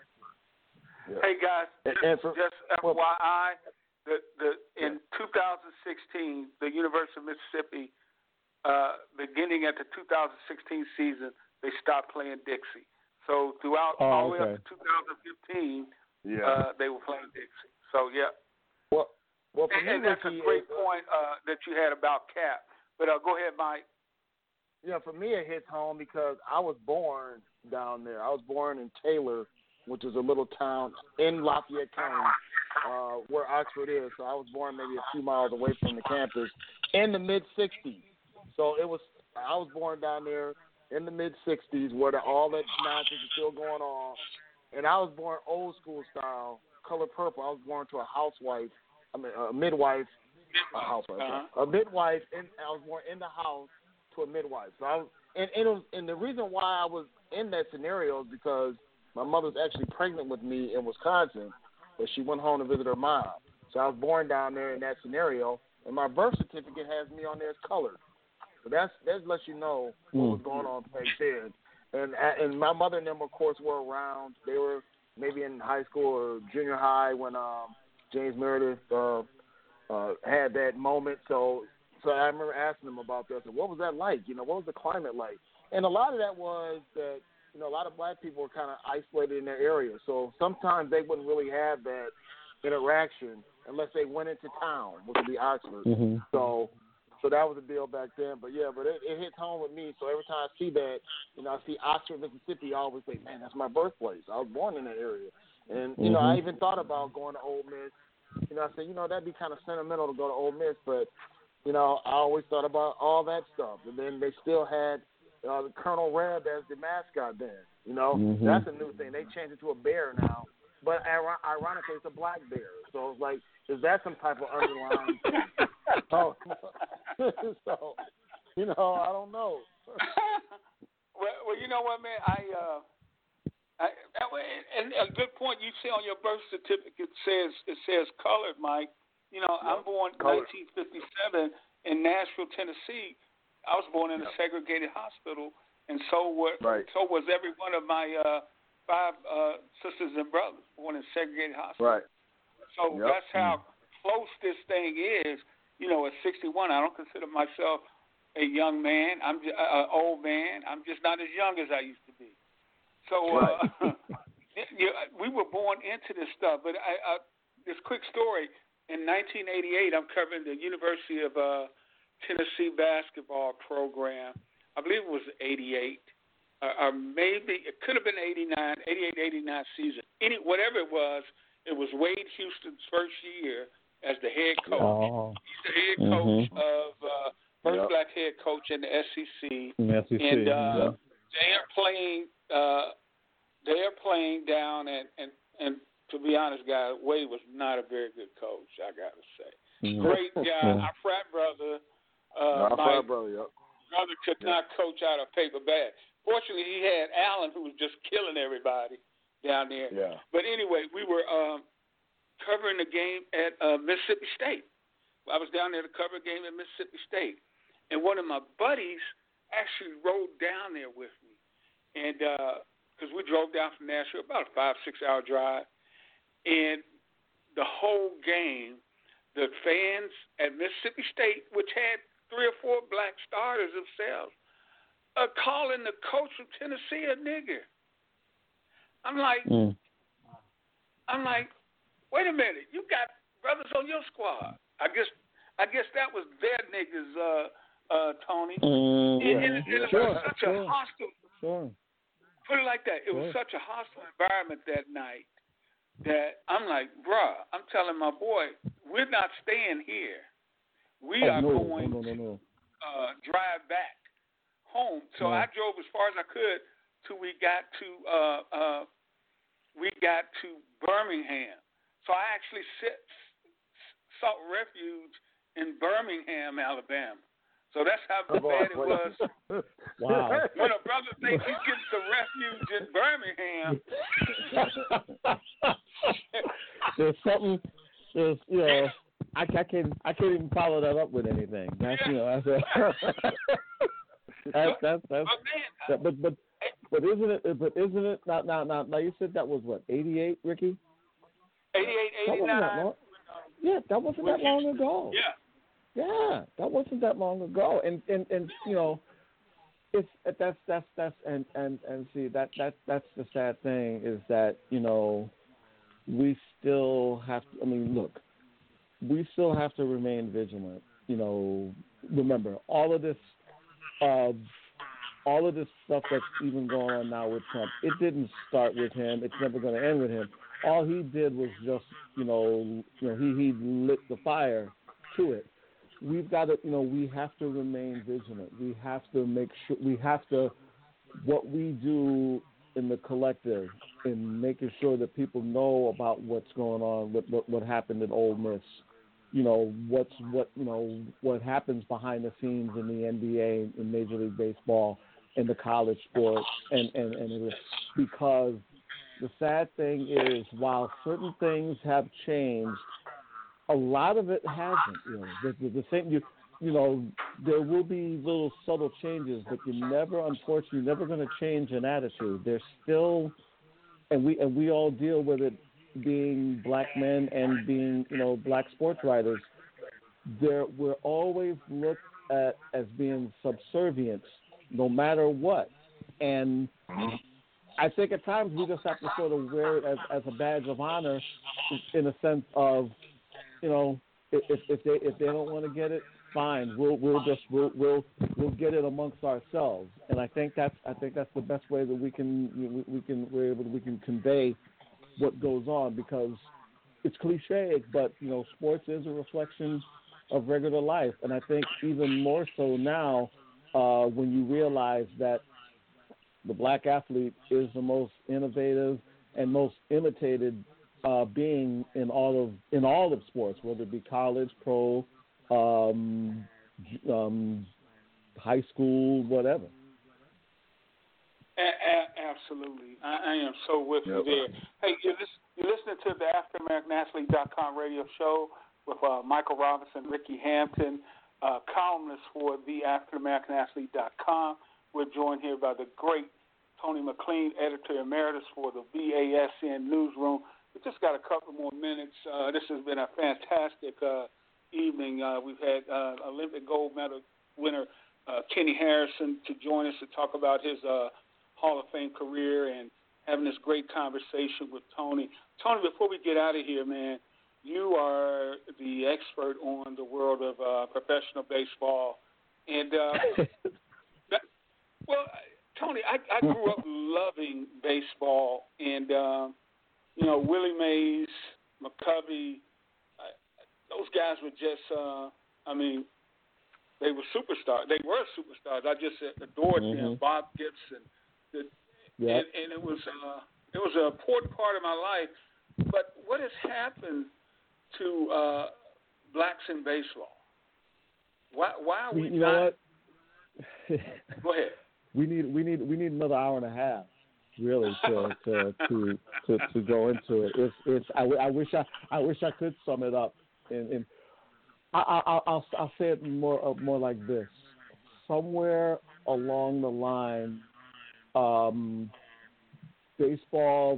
Yeah. Hey guys, just, and for, just F Y I, the, the in two thousand sixteen, the University of Mississippi, uh, beginning at the two thousand sixteen season, they stopped playing Dixie. So throughout oh, all the way okay. up to two thousand fifteen, yeah. uh, they were playing Dixie. So yeah. Well, well, for and, me, and that's Ricky, a great it, point uh, that you had about Cap. But uh, go ahead, Mike. Yeah, for me it hits home because I was born down there. I was born in Taylor, which is a little town in Lafayette County, uh, where Oxford is. So I was born maybe a few miles away from the campus in the mid sixties. So it was I was born down there in the mid sixties where the, all that nonsense is still going on. And I was born old school style, color purple. I was born to a housewife, I mean a midwife, a housewife, uh-huh. a midwife, and I was born in the house to a midwife. So I was, and, and, it was, and the reason why I was in that scenario is because my mother was actually pregnant with me in Wisconsin, but she went home to visit her mom. So I was born down there in that scenario, and my birth certificate has me on there as colored. So that's that lets you know what mm. was going on back then. And and my mother and them, of course, were around. They were maybe in high school or junior high when um, James Meredith uh, uh, had that moment. So. So I remember asking them about that. So what was that like? You know, what was the climate like? And a lot of that was that, you know, a lot of black people were kind of isolated in their area. So sometimes they wouldn't really have that interaction unless they went into town, which would be Oxford. Mm-hmm. So so that was a deal back then. But, yeah, but it, it hits home with me. So every time I see that, you know, I see Oxford, Mississippi, I always say, man, that's my birthplace. I was born in that area. And, you mm-hmm. know, I even thought about going to Ole Miss You know, I said, you know, that'd be kind of sentimental to go to Ole Miss, but you know, I always thought about all that stuff. And then they still had uh, Colonel Reb as the mascot then. You know, mm-hmm. that's a new thing. They changed it to a bear now, but ironically, it's a black bear. So it's like, is that some type of underlying thing? so, so, you know, I don't know. well, well, you know what, man? I, uh, I, and a good point you say on your birth certificate says it says colored, Mike. You know, yep. I'm born in nineteen fifty-seven in Nashville, Tennessee. I was born in a yep. segregated hospital, and so were, right. so was every one of my uh, five uh, sisters and brothers born in segregated hospitals. Right. So yep. that's how mm. close this thing is. You know, at sixty-one, I don't consider myself a young man. I'm an uh, old man. I'm just not as young as I used to be. So uh, right. you, we were born into this stuff. But I, I, this quick story. In nineteen eighty-eight, I'm covering the University of uh, Tennessee basketball program. I believe it was eighty-eight, uh, or maybe it could have been eighty-nine, eighty-eight, eighty-nine season. Any whatever it was, it was Wade Houston's first year as the head coach. Oh. He's the head coach mm-hmm. of uh, first yep. black head coach in the S E C. In the S E C, and uh, yeah. they are playing. Uh, they are playing down and and and. To be honest, guys, Wade was not a very good coach, I got to say. Mm-hmm. Great guy. Our frat brother, uh, Our my frat brother, yep. brother could yep. not coach out of paper bag. Fortunately, he had Allen, who was just killing everybody down there. Yeah. But anyway, we were um, covering the game at uh, Mississippi State. I was down there to cover a game at Mississippi State. And one of my buddies actually rode down there with me. And because uh, we drove down from Nashville, about a five, six-hour drive. And the whole game, the fans at Mississippi State, which had three or four black starters themselves, are calling the coach of Tennessee a nigger. I'm like, mm. I'm like, wait a minute, you got brothers on your squad. I guess, I guess that was their niggas, uh, uh, Tony. Mm, and, yeah. and, and it sure, was such sure, a hostile. Sure. Put it like that. It sure. was such a hostile environment that night. That I'm like, bruh, I'm telling my boy, we're not staying here. We oh, are no, going no, no, no, no. to uh, drive back home. So no. I drove as far as I could till we got to uh, uh, we got to Birmingham. So I actually sit, sought refuge in Birmingham, Alabama. So that's how bad it was. Wow. When a brother thinks he gets the refuge in Birmingham. There's something, there's, you know, I, I can't, I can't even follow that up with anything. That's, yeah. you know, that's, a, that's, that's, that's, that, but, but, but isn't it, but isn't it, now, now, now, now you said that was what, eighty-eight, Ricky? eighty-eight, eighty-nine. Yeah, that wasn't that long ago. Yeah. Yeah, that wasn't that long ago, and and, and you know, it's that's that's that's and, and, and see that that that's the sad thing is that you know, we still have to. I mean, look, we still have to remain vigilant. You know, remember all of this, uh, all of this stuff that's even going on now with Trump. It didn't start with him. It's never going to end with him. All he did was just you know, you know, he he lit the fire to it. We've got to, you know, we have to remain vigilant. We have to make sure, we have to, what we do in the collective, in making sure that people know about what's going on, what what, what happened at Ole Miss, you know, what's what, you know, what happens behind the scenes in the N B A, in Major League Baseball, in the college sports, and and and it is because the sad thing is, while certain things have changed, a lot of it hasn't. You know, the, the, the same. You, you know, there will be little subtle changes, but you're never, unfortunately, you're never going to change an attitude. There's still, and we and we all deal with it, being black men and being, you know, black sports writers. There, we're always looked at as being subservient, no matter what, and I think at times we just have to sort of wear it as, as a badge of honor, in a sense of, you know, if if they if they don't want to get it, fine. We'll we'll just we'll we'll we'll get it amongst ourselves. And I think that's I think that's the best way that we can we, we can we're able to, we can convey what goes on, because it's cliche, but you know, sports is a reflection of regular life, and I think even more so now uh, when you realize that the black athlete is the most innovative and most imitated uh, being in all of in all of sports, whether it be college, pro, um, um, high school, whatever. A- a- absolutely. I, I am so with you Yep. there. Hey, you're, lis- you're listening to the African American Athlete dot com radio show with uh, Michael Robinson, Ricky Hampton, uh, columnist for the African American Athlete dot com. We're joined here by the great Tony McLean, editor emeritus for the B A S N newsroom. We just got a couple more minutes. Uh, this has been a fantastic uh, evening. Uh, we've had uh, Olympic gold medal winner uh, Kenny Harrison to join us to talk about his uh, Hall of Fame career and having this great conversation with Tony. Tony, before we get out of here, man, you are the expert on the world of uh, professional baseball. And, uh, that, well, Tony, I, I grew up loving baseball. And, uh, you know, Willie Mays, McCovey, I, those guys were just, uh, I mean, they were superstars. They were superstars. I just adored mm-hmm. them. Bob Gibson. The, yep. and, and it was uh, it was an important part of my life. But what has happened to uh, blacks in baseball? Why why are we you not? know what? Go ahead. We need we need we need another hour and a half, really, to to to, to, to go into it. It's it's I, I wish I I wish I could sum it up in. in I, I, I'll I'll say it more more like this. Somewhere along the line, um, baseball,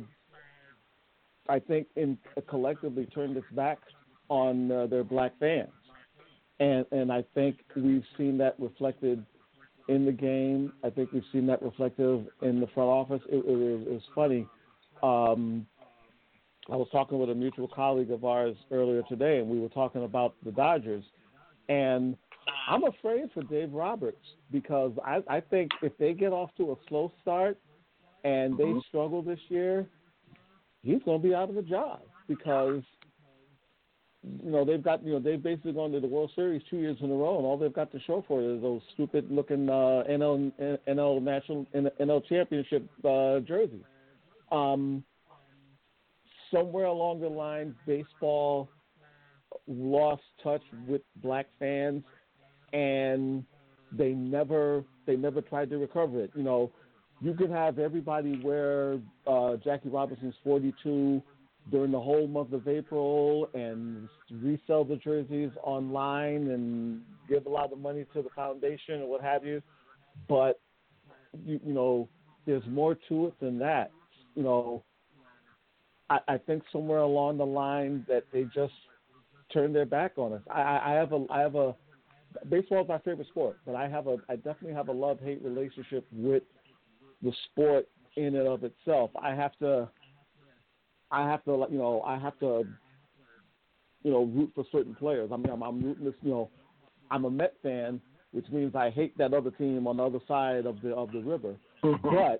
I think, in collectively turned its back on uh, their black fans, and and I think we've seen that reflected in the game. I think we've seen that reflective in the front office. It, it, was, it was funny. Um, I was talking with a mutual colleague of ours earlier today, and we were talking about the Dodgers. And I'm afraid for Dave Roberts because I, I think if they get off to a slow start and they mm-hmm. struggle this year, he's going to be out of a job because, you know, they've got, you know, they've basically gone to the World Series two years in a row, and all they've got to show for it is those stupid-looking uh, N L N L National N L Championship uh, jerseys. Um, somewhere along the line, baseball lost touch with black fans, and they never they never tried to recover it. You know, you can have everybody wear uh, Jackie Robinson's forty-two during the whole month of April and resell the jerseys online and give a lot of money to the foundation or what have you, but you, you know, there's more to it than that. You know, I, I think somewhere along the line that they just turned their back on us. I, I have a, I have a, baseball is my favorite sport, but I have a, I definitely have a love-hate relationship with the sport in and of itself. I have to, I have to, you know, I have to, you know, root for certain players. I mean, I'm, I'm rooting this, you know, I'm a Met fan, which means I hate that other team on the other side of the of the river, but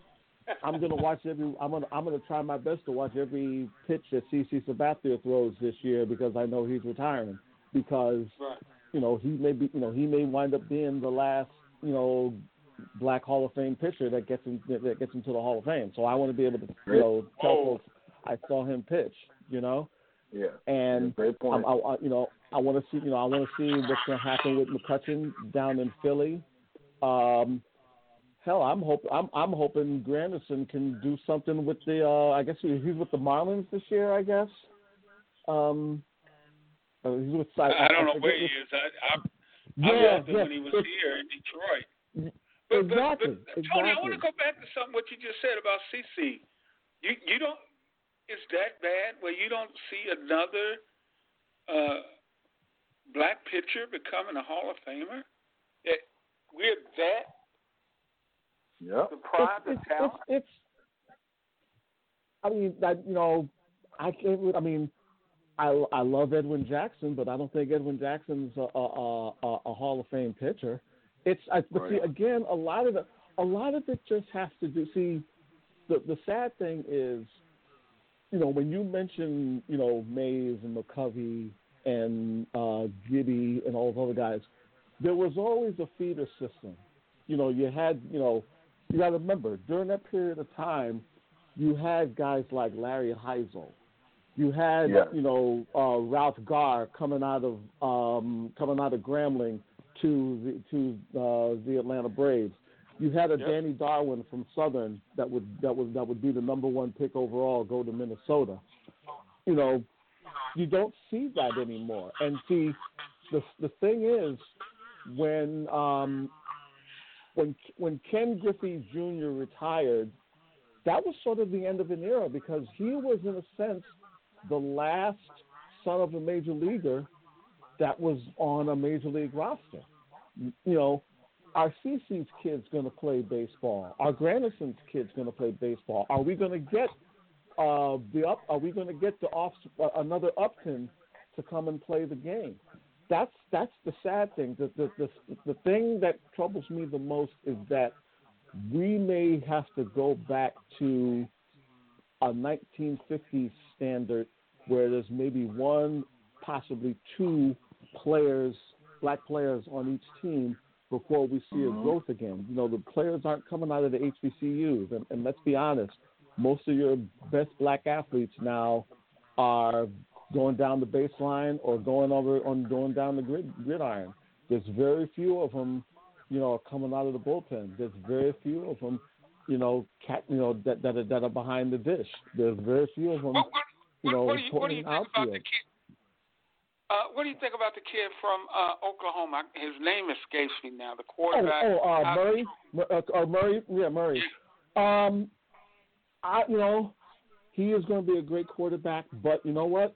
I'm gonna watch every. I'm gonna. I'm gonna try my best to watch every pitch that CeCe Sabathia throws this year because I know he's retiring. Because right. you know he may be. You know he may wind up being the last. You know, Black Hall of Fame pitcher that gets him that gets into the Hall of Fame. So I want to be able to you know tell oh. folks I saw him pitch. You know. Yeah. And yeah, great point. I, I, you know I want to see. You know I want to see what's going to happen with McCutchen down in Philly. Um, Hell, I'm hoping I'm I'm hoping Granderson can do something with the. Uh, I guess he, he's with the Marlins this year. I guess. Um, uh, he's with. I, I, I don't I know where he with, is. I I, yeah, I loved him yeah, when he was it's, here in Detroit. But, but, exactly. but exactly. Tony, I want to go back to something what you just said about CeCe. You you don't. It's that bad where you don't see another uh, black pitcher becoming a Hall of Famer. It, we're that. Yeah. Deprived it's, of talent. It's, it's, I mean, I, you know, I can't. I mean, I, I love Edwin Jackson, but I don't think Edwin Jackson's a, a, a, a Hall of Fame pitcher. It's, I, but right. see, again, a lot of it, a lot of it just has to do. See, the the sad thing is, you know, when you mention, you know, Mays and McCovey and uh, Gibby and all those other guys, there was always a feeder system. You know, you had, you know, you got to remember, during that period of time, you had guys like Larry Heisel. You had, yeah. you know, uh, Ralph Garr coming out of um, coming out of Grambling to the, to uh, the Atlanta Braves. You had a Yep. Danny Darwin from Southern that would that would that would be the number one pick overall, go to Minnesota. You know, you don't see that anymore. And see, the the thing is, when um, when when Ken Griffey Junior retired, that was sort of the end of an era because he was, in a sense, the last son of a major leaguer that was on a major league roster. You know, our C C's kid's going to play baseball. Our Granderson's kid's going to play baseball. Are we going to get uh, the up? Are we going to get the off uh, another Upton to come and play the game? That's that's the sad thing. The the the, the thing that troubles me the most is that we may have to go back to a nineteen fifties standard where there's maybe one, possibly two players, black players on each team before we see mm-hmm. a growth again. You know, the players aren't coming out of the H B C Us. And, and let's be honest, most of your best black athletes now are going down the baseline or going over on going down the grid, gridiron. There's very few of them, you know, coming out of the bullpen. There's very few of them, you know, cat, you know, that that are, that are behind the dish. There's very few of them, what, what, you know, what do you, what do you think outfield. about the kid? Uh, what do you think about the kid from uh, Oklahoma? His name escapes me now. The quarterback. Oh, oh uh, Murray. Uh, uh, Murray. Yeah, Murray. Yeah. Um, I, you know, he is going to be a great quarterback, but you know what?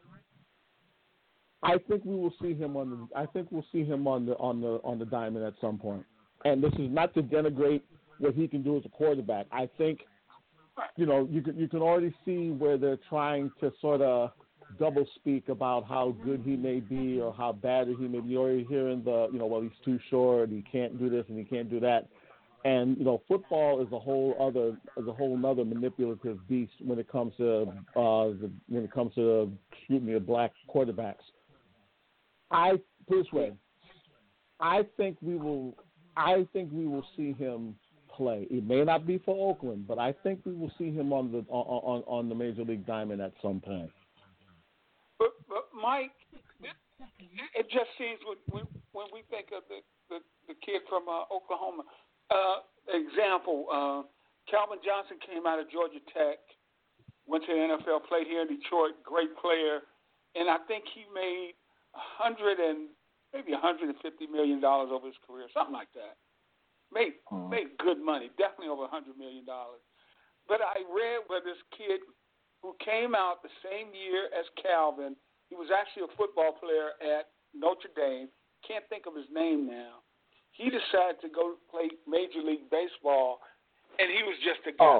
I think we will see him on the. I think we'll see him on the on the on the diamond at some point. And this is not to denigrate what he can do as a quarterback. I think, you know, you can you can already see where they're trying to sort of double speak about how good he may be or how bad he may be. You're already hearing the, you know, well, he's too short, he can't do this and he can't do that. And you know, football is a whole other is a whole other manipulative beast when it comes to uh, the, when it comes to excuse me, black quarterbacks. I put it this way, I think we will. I think we will see him play. It may not be for Oakland, but I think we will see him on the on on the Major League diamond at some point. But, but Mike, it, it just seems when, when when we think of the the, the kid from uh, Oklahoma, uh, example, uh, Calvin Johnson came out of Georgia Tech, went to the N F L, played here in Detroit, great player, and I think he made a hundred and maybe one hundred fifty million dollars over his career, something like that. Made uh-huh. made good money, definitely over one hundred million dollars. But I read where this kid who came out the same year as Calvin, he was actually a football player at Notre Dame, can't think of his name now. He decided to go play Major League Baseball, and he was just a guy. Oh.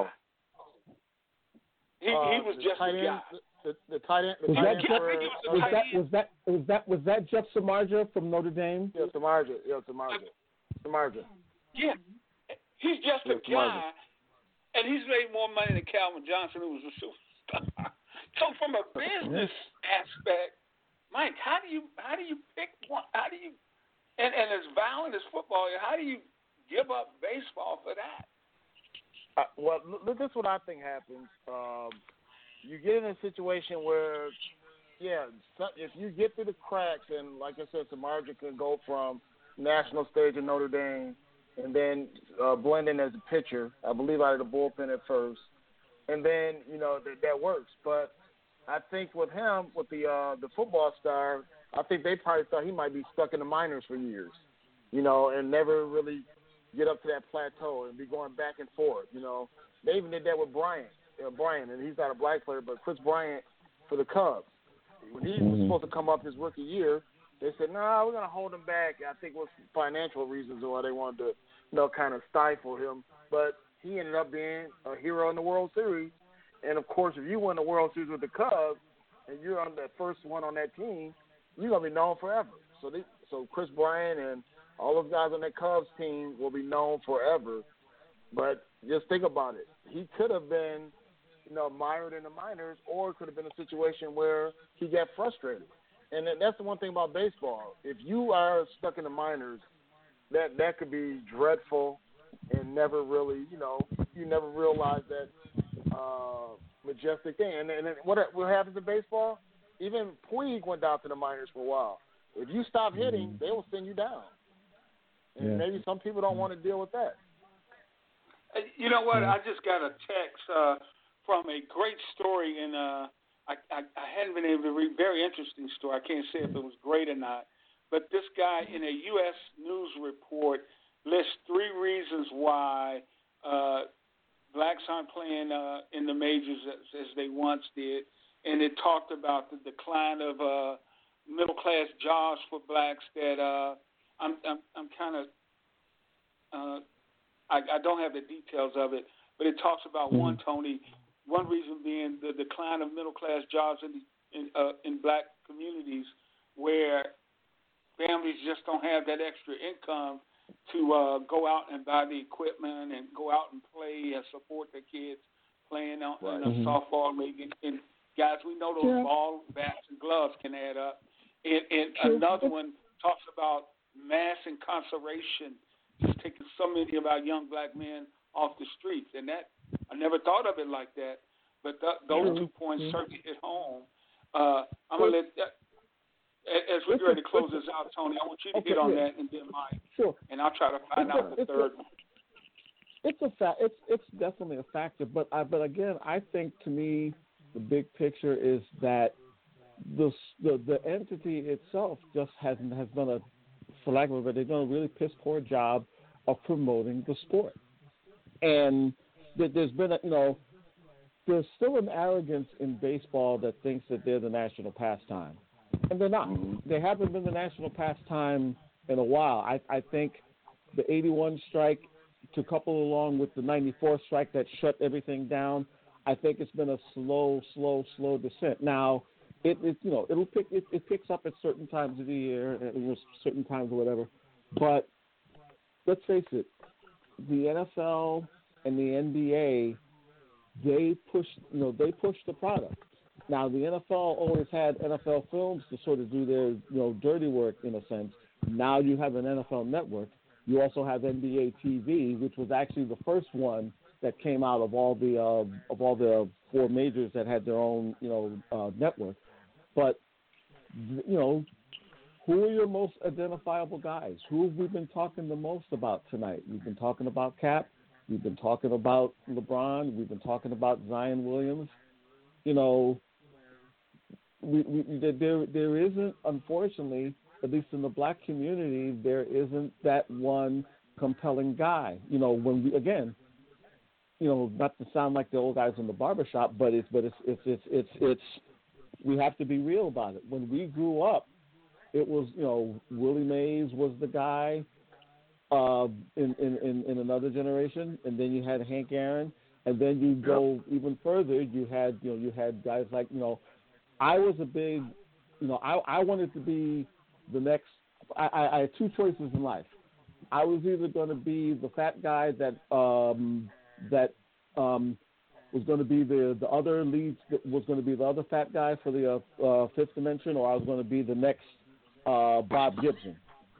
He, uh, he was just a guy. The, the tight end. The was, tight that end Jeff, for, was, that, was that was that was that Jeff Samardzija from Notre Dame? Yeah, Samardzija. Yeah, Samardzija. Samardzija. Yeah, he's just yeah, a guy, and he's made more money than Calvin Johnson, who was a superstar. So, from a business aspect, Mike, how do you how do you pick one? How do you and and as violent as football, how do you give up baseball for that? Uh, well, look, this is what I think happens. Um, You get in a situation where, yeah, if you get through the cracks, and like I said, Samardzija can go from national stage in Notre Dame and then uh, blend in as a pitcher, I believe out of the bullpen at first, and then, you know, th- that works. But I think with him, with the uh, the football star, I think they probably thought he might be stuck in the minors for years, you know, and never really get up to that plateau and be going back and forth, you know. They even did that with Bryant. Uh, Bryant, and he's not a black player, but Chris Bryant for the Cubs. When he mm-hmm. was supposed to come up his rookie year, they said, no, nah, we're going to hold him back. I think it was financial reasons why they wanted to, you know, kind of stifle him. But he ended up being a hero in the World Series. And, of course, if you win the World Series with the Cubs and you're on the first one on that team, you're going to be known forever. So, they, so Chris Bryant and all those guys on that Cubs team will be known forever. But just think about it. He could have been – you know, mired in the minors, or it could have been a situation where he got frustrated. And then that's the one thing about baseball. If you are stuck in the minors, that that could be dreadful and never really, you know, you never realize that uh, majestic thing. And, and what what happens in baseball? Even Puig went down to the minors for a while. If you stop hitting, they will send you down. And yeah. maybe some people don't want to deal with that. You know what? I just got a text uh, from a great story, and uh, I, I, I hadn't been able to read. Very interesting story. I can't say if it was great or not. But this guy in a U S news report lists three reasons why uh, blacks aren't playing uh, in the majors as, as they once did, and it talked about the decline of uh, middle-class jobs for blacks. That uh, I'm I'm, I'm kind of uh, I, I don't have the details of it, but it talks about mm-hmm. one, Tony. One reason being the decline of middle-class jobs in the, in, uh, in black communities, where families just don't have that extra income to uh, go out and buy the equipment and go out and play and support their kids playing on, right. in a mm-hmm. softball league. And, and guys, we know those yeah. ball, bats, and gloves can add up. And, and Sure. another one talks about mass incarceration, just taking so many of our young black men off the streets. And that, I never thought of it like that, but th- those Sure. two points yeah. certainly hit home. Uh, I'm going to let that. As we get ready to close this out, Tony, I want you to okay, get on yeah. that and then Mike. Sure. And I'll try to find it's out a, the third a, one. It's a fa- It's it's definitely a factor, but I, but again, I think to me the big picture is that the the, the entity itself just hasn't has done a, for lack of a better, they've done a really piss poor job of promoting the sport, and that there's been a you know there's still an arrogance in baseball that thinks that they're the national pastime. And they're not. They haven't been the national pastime in a while. I, I think the eighty-one strike, to couple along with the ninety-four strike that shut everything down, I think it's been a slow, slow, slow descent. Now, it, it you know it'll pick it, it picks up at certain times of the year, at certain times or whatever. But let's face it, the N F L and the N B A, they push you know they push the product. Now, the N F L always had N F L Films to sort of do their, you know, dirty work in a sense. Now you have an N F L Network. You also have N B A T V, which was actually the first one that came out of all the uh, of all the four majors that had their own, you know, uh, network. But you know, who are your most identifiable guys? Who have we been talking the most about tonight? We've been talking about Cap. We've been talking about LeBron. We've been talking about Zion Williams. You know. We, we, there, there isn't, unfortunately, at least in the black community, there isn't that one compelling guy. You know, when we again, you know, not to sound like the old guys in the barbershop, but it's, but it's, it's, it's, it's, it's, we have to be real about it. When we grew up, it was, you know, Willie Mays was the guy uh, in, in, in, in another generation, and then you had Hank Aaron, and then you go yep. even further, you had, you know, you had guys like, you know. I was a big, you know, I, I wanted to be the next, I, I, I had two choices in life. I was either going to be the fat guy that um, that um, was going to be the, the other lead, was going to be the other fat guy for the uh, uh, Fifth Dimension, or I was going to be the next uh, Bob Gibson.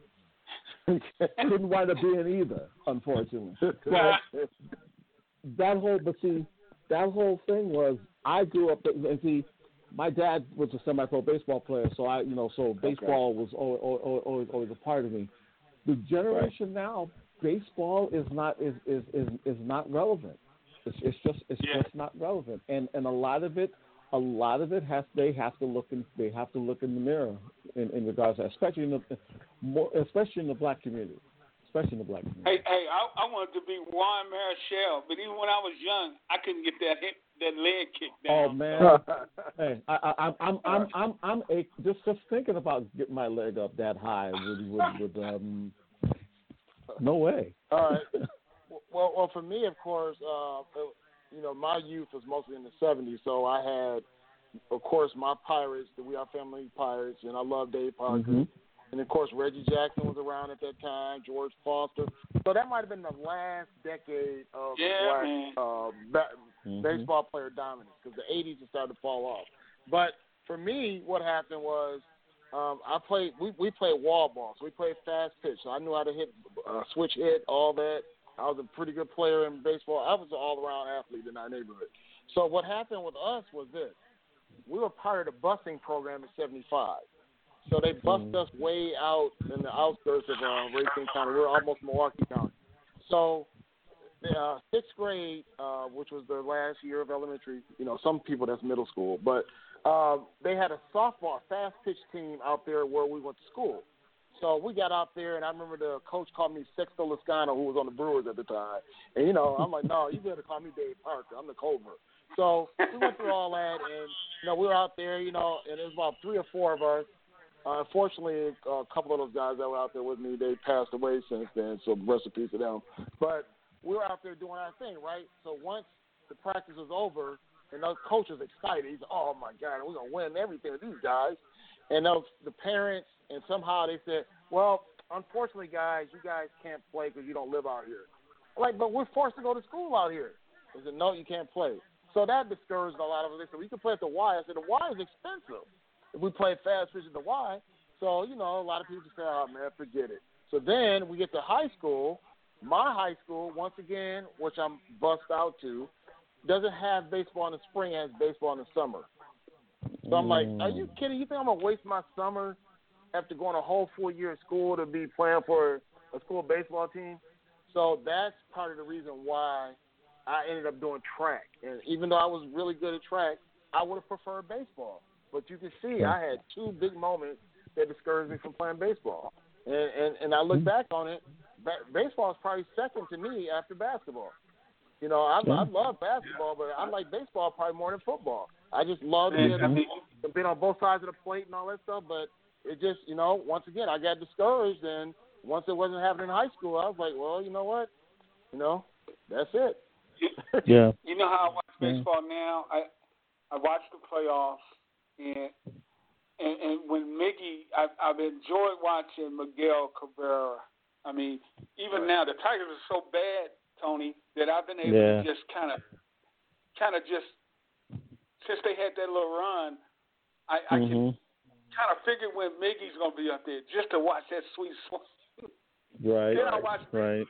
Couldn't wind up being either, unfortunately. But that whole, but see, that whole thing was, I grew up, and see, my dad was a semi-pro baseball player, so I, you know, so baseball okay. was always, always, always a part of me. The generation right. now, baseball is not is, is, is, is not relevant. It's, it's just it's yeah. just not relevant, and and a lot of it, a lot of it has they have to look in they have to look in the mirror in, in regards to, especially in the more especially in the black community. Especially in the black community. Hey, hey, I, I wanted to be Juan Marichal, but even when I was young, I couldn't get that hit, that leg kick down. Oh man, hey, I, I, I'm, I'm, I'm, I'm a, just just thinking about getting my leg up that high would, would, would um, no way. All right. Well, well, for me, of course, uh, you know, my youth was mostly in the seventies, so I had, of course, my Pirates, the We Are Family Pirates, and I love Dave Parker. Mm-hmm. And, of course, Reggie Jackson was around at that time, George Foster. So that might have been the last decade of yeah, black man. uh, ba- mm-hmm. baseball player dominance because the eighties it started to fall off. But for me, what happened was um, I played. We, we played wall ball, so we played fast pitch. So I knew how to hit, uh, switch hit, all that. I was a pretty good player in baseball. I was an all-around athlete in our neighborhood. So what happened with us was this. We were part of the busing program in seventy-five. So they bused us way out in the outskirts of uh, Racine County. We were almost Milwaukee County. So uh, sixth grade, uh, which was the last year of elementary, you know, some people that's middle school, but uh, they had a softball fast pitch team out there where we went to school. So we got out there, and I remember the coach called me Sexto Lascano, who was on the Brewers at the time. And, you know, I'm like, no, you better call me Dave Parker. I'm the Cobra. So we went through all that, and, you know, we were out there, you know, and there was about three or four of us. Uh, unfortunately, a couple of those guys that were out there with me, they passed away since then, so rest in peace to them. But we were out there doing our thing, right? So once the practice was over, and the coach was excited. He's like, oh, my God, we're going to win everything with these guys. And those, the parents, and somehow they said, well, unfortunately, guys, you guys can't play because you don't live out here. I'm like, but we're forced to go to school out here. They said, no, you can't play. So that discouraged a lot of us. They said, we can play at the Y. I said, the Y is expensive. If we play fast pitch at the Y. So, you know, a lot of people just say, oh, man, forget it. So then we get to high school. My high school, once again, which I'm bust out to, doesn't have baseball in the spring, it has baseball in the summer. So I'm like, are you kidding? You think I'm going to waste my summer after going a whole full year of school to be playing for a school baseball team? So that's part of the reason why I ended up doing track. And even though I was really good at track, I would have preferred baseball. But you can see I had two big moments that discouraged me from playing baseball. And and, and I look back on it, ba- baseball is probably second to me after basketball. You know, I, I love basketball, but I like baseball probably more than football. I just love being, being on both sides of the plate and all that stuff. But it just, you know, once again, I got discouraged. And once it wasn't happening in high school, I was like, well, you know what? You know, that's it. Yeah. You know how I watch baseball now? I I watch the playoffs. And, and and when Miggy, I've, I've enjoyed watching Miguel Cabrera. I mean, even now the Tigers are so bad, Tony, that I've been able yeah. to just kind of, kind of just since they had that little run, I, I mm-hmm. can kind of figure when Miggy's gonna be up there just to watch that sweet swing. Right. Then I watch. Right.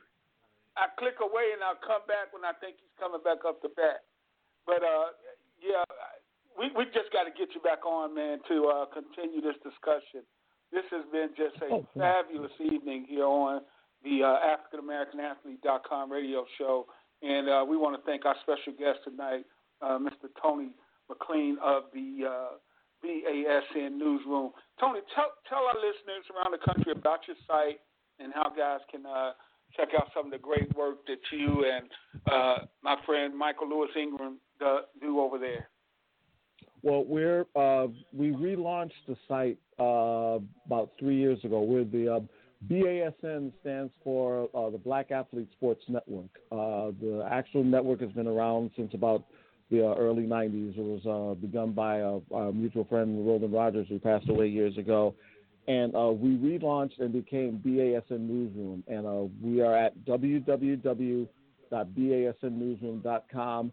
I click away and I'll come back when I think he's coming back up the bat. But uh, yeah. We we just got to get you back on, man, to uh, continue this discussion. This has been just a oh, fabulous evening here on the uh, African American Athlete dot com radio show. And uh, we want to thank our special guest tonight, uh, Mister Tony McLean of the uh, B A S N Newsroom. Tony, tell, tell our listeners around the country about your site and how guys can uh, check out some of the great work that you and uh, my friend Michael Lewis Ingram do, do over there. Well, we're uh, we relaunched the site uh, about three years ago. We're the uh, B A S N stands for uh, the Black Athlete Sports Network. Uh, the actual network has been around since about the uh, early nineties. It was uh, begun by a, a mutual friend, Roland Rogers, who passed away years ago. And uh, we relaunched and became B A S N Newsroom. And uh, we are at w w w dot b a s n newsroom dot com.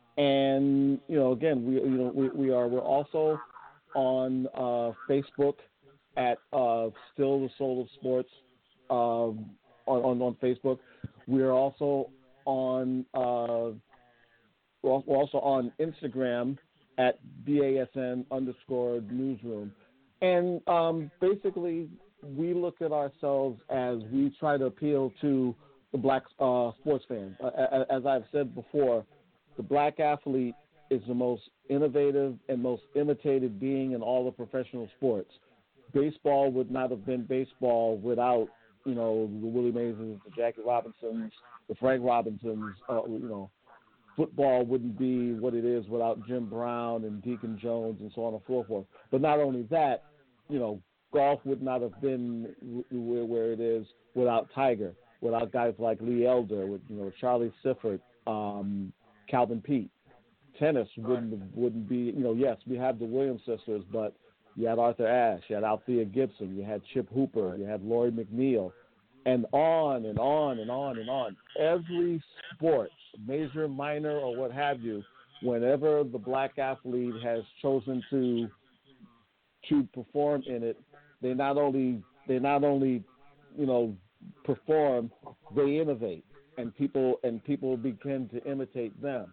And, you know, again, we you know we, we are we're also on uh, Facebook at uh, Still the Soul of Sports um, on, on on Facebook. We are also on uh, we're also on Instagram at B A S N underscore newsroom. And um, basically, we look at ourselves as we try to appeal to the black uh, sports fans. Uh, as I've said before, the black athlete is the most innovative and most imitated being in all of professional sports. Baseball would not have been baseball without, you know, the Willie Maysons, the Jackie Robinsons, the Frank Robinsons. Uh, you know, football wouldn't be what it is without Jim Brown and Deacon Jones and so on and so forth. But not only that, you know, golf would not have been where, where it is without Tiger, without guys like Lee Elder, with, you know, Charlie Sifford, um, Calvin Peete. Tennis wouldn't wouldn't be, you know, yes, we have the Williams sisters, but you had Arthur Ashe, you had Althea Gibson, you had Chip Hooper, you had Lori McNeil, and on and on and on and on. Every sport major, minor, or what have you, whenever the black athlete has chosen to to perform in it, they not only they not only you know perform, they innovate, and people and people begin to imitate them.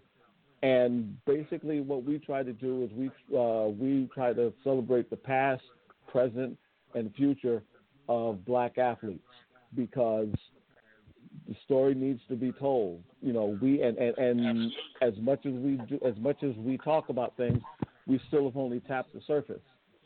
And basically, what we try to do is we uh, we try to celebrate the past, present, and future of black athletes, because the story needs to be told. You know, we and, and, and as much as we do, as much as we talk about things, we still have only tapped the surface.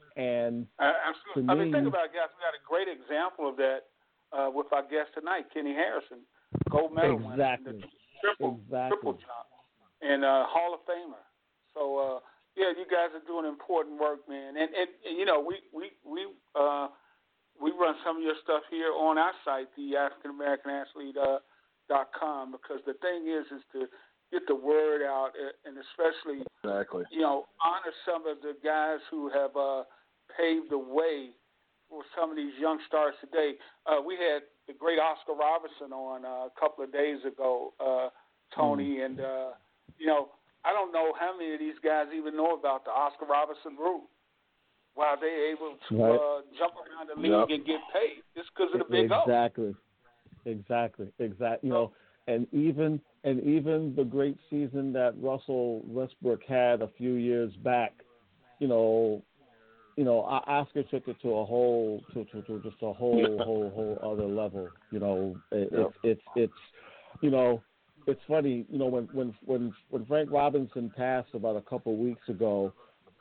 And uh, absolutely. Me, I mean, think about it, guys. We got a great example of that uh, with our guest tonight, Kenny Harrison, gold medal exactly. winner, triple exactly. triple jump, and uh, Hall of Famer. So uh, yeah, you guys are doing important work, man. And and, and you know, we we we uh, we run some of your stuff here on our site, the African American Athlete uh, dot com, because the thing is, is to get the word out, and especially, exactly. you know, honor some of the guys who have uh, paved the way for some of these young stars today. Uh, we had the great Oscar Robertson on uh, a couple of days ago, uh, Tony, mm. and, uh, you know, I don't know how many of these guys even know about the Oscar Robertson route. While they're able to right. uh, jump around the league yep. and get paid, just because of the big O. Exactly, exactly, exactly. You know, and even and even the great season that Russell Westbrook had a few years back, you know, you know, Oscar took it to a whole, to, to, to just a whole, whole, whole other level. You know, it, yep. it's it's it's, you know, it's funny. You know, when when when when Frank Robinson passed about a couple weeks ago.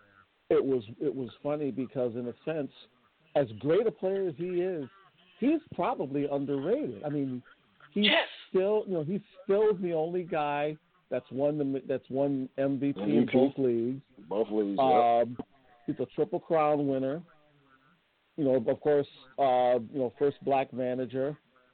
It was it was funny because, in a sense, as great a player as he is, he's probably underrated. I mean, he's yes. still you know he's still the only guy that's won the that's won M V P in both leagues. Both leagues. Um, yep. He's a Triple Crown winner. You know, of course, uh, you know, first black manager,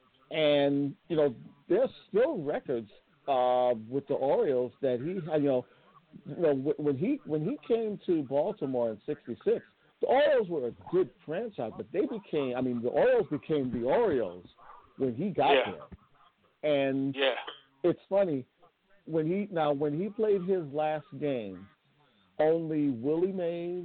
and you know, there's still records uh, with the Orioles that he you know. You know, when he when he came to Baltimore in sixty-six, the Orioles were a good franchise, but they became, I mean, the Orioles became the Orioles when he got yeah. there. And yeah. it's funny, when he now when he played his last game, only Willie Mays,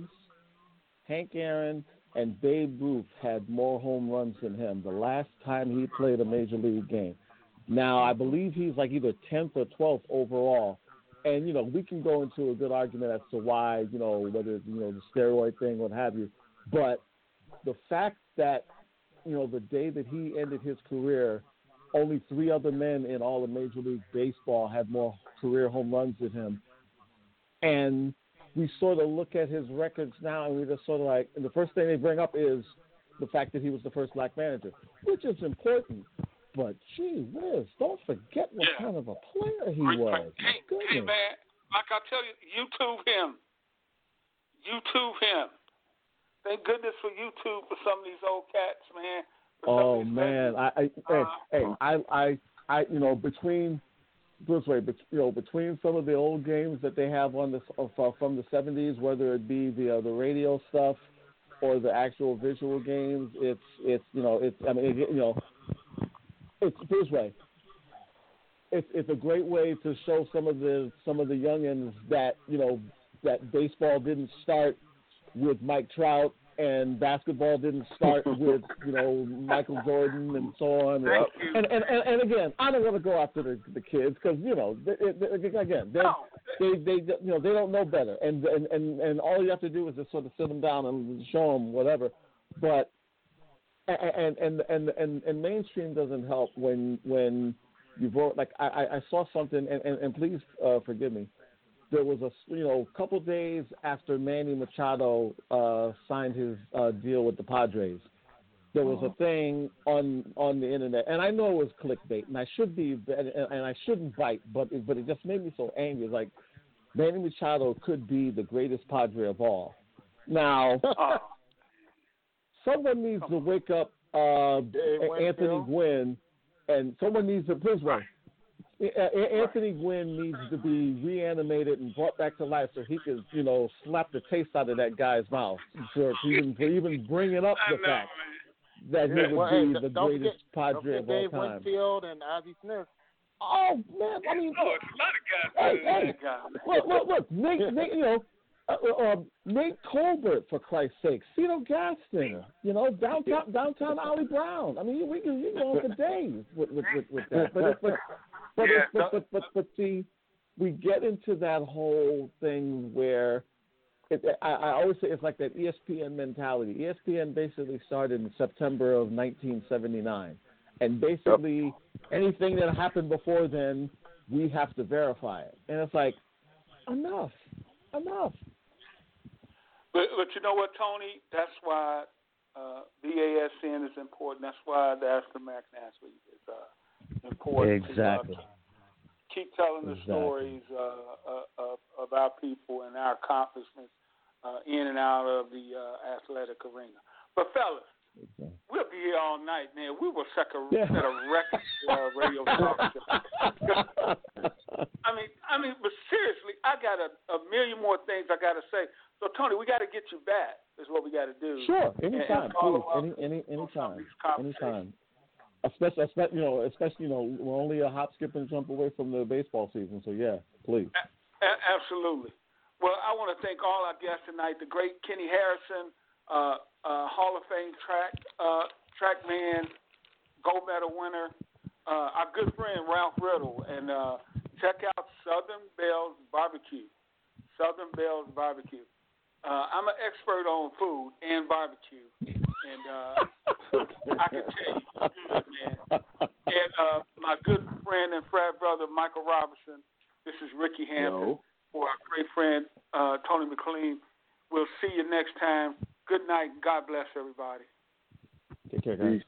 Hank Aaron, and Babe Ruth had more home runs than him the last time he played a major league game. Now, I believe he's like either tenth or twelfth overall. And, you know, we can go into a good argument as to why, you know, whether, you know, the steroid thing, what have you. But the fact that, you know, the day that he ended his career, only three other men in all of Major League Baseball had more career home runs than him. And we sort of look at his records now, and we just sort of like, and the first thing they bring up is the fact that he was the first black manager, which is important. But, gee whiz, don't forget what yeah. kind of a player he right, was. Right. Hey, hey, man, like I tell you, YouTube him. YouTube him. Thank goodness for YouTube for some of these old cats, man. Oh, man. I, I, uh, hey, hey, I, I, I, you know, between, this way, but, you know, between some of the old games that they have on the, uh, from the seventies, whether it be the, uh, the radio stuff or the actual visual games, it's, it's, you know, it's, I mean, it, you know, it's this way. It's it's a great way to show some of the some of the youngins that you know that baseball didn't start with Mike Trout and basketball didn't start with you know Michael Jordan and so on. Thank and, and, and and again, I don't want to go after the the kids because you know they, they, again no. they they you know they don't know better and, and and and all you have to do is just sort of sit them down and show them whatever, but. And, and and and and mainstream doesn't help when when you vote. Like I, I saw something, and, and, and please uh, forgive me. There was a you know couple days after Manny Machado uh, signed his uh, deal with the Padres, there was a thing on on the internet, and I know it was clickbait, and I should be and, and I shouldn't bite, but it, but it just made me so angry. It's like Manny Machado could be the greatest Padre of all. Now. Someone needs to wake up uh, Anthony Gwynn, and someone needs to please run. Anthony Gwynn needs to be reanimated and brought back to life so he can, you know, slap the taste out of that guy's mouth. For even for even bringing up the fact that he would well, be hey, the don't greatest forget, Padre don't of all Dave time. Winfield and Ozzie Smith. Oh man, I mean, oh, it's a lot of guys hey, better than hey, that guy. look, look, look, Nate, Nate, you know, uh, uh, Nate Colbert, for Christ's sake, Cito Gaston, you know, downtown, downtown Ollie Brown. I mean, we can you go on for days with with, with, with that. But, but, but, Yeah, but, but, but, but, see, we get into that whole thing where. It, I, I always say it's like that E S P N mentality. E S P N basically started in September of nineteen seventy-nine. And basically anything that happened before then, we have to verify it. And it's like, enough, enough. But, but you know what, Tony? That's why uh, B A S N is important. That's why the African American Athlete is uh, important. Exactly. To, uh, keep telling the exactly. stories uh, uh, of, of our people and our accomplishments uh, in and out of the uh, athletic arena. But, fellas, okay. we'll be here all night, man. We will set a, yeah. set a record uh, radio talk show. I mean, I mean, but seriously, I got a, a million more things I got to say. So, Tony, we got to get you back. Is what we got to do. Sure, anytime, please, any, any, anytime, anytime. Especially, especially, you know, especially, you know, we're only a hop, skip, and jump away from the baseball season. So, yeah, please. A- absolutely. Well, I want to thank all our guests tonight. The great Kenny Harrison, uh, uh, Hall of Fame track uh, track man, gold medal winner, uh, our good friend Ralph Riddle, and uh, check out Southern Bell's Barbecue. Southern Bell's Barbecue. Uh, I'm an expert on food and barbecue, and uh, I can tell you, it's good, man. And uh, my good friend and frat brother Michael Robertson. This is Ricky Hampton. Yo. For our great friend uh, Tony McLean. We'll see you next time. Good night. God bless everybody. Take care, guys.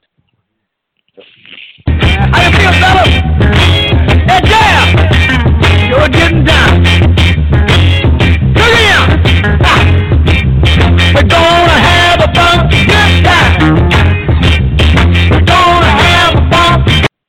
How you feel, fellas? Hey, Jam! You're getting down. Look here! Ah. We're gonna have a fun good time. We're gonna have a fun.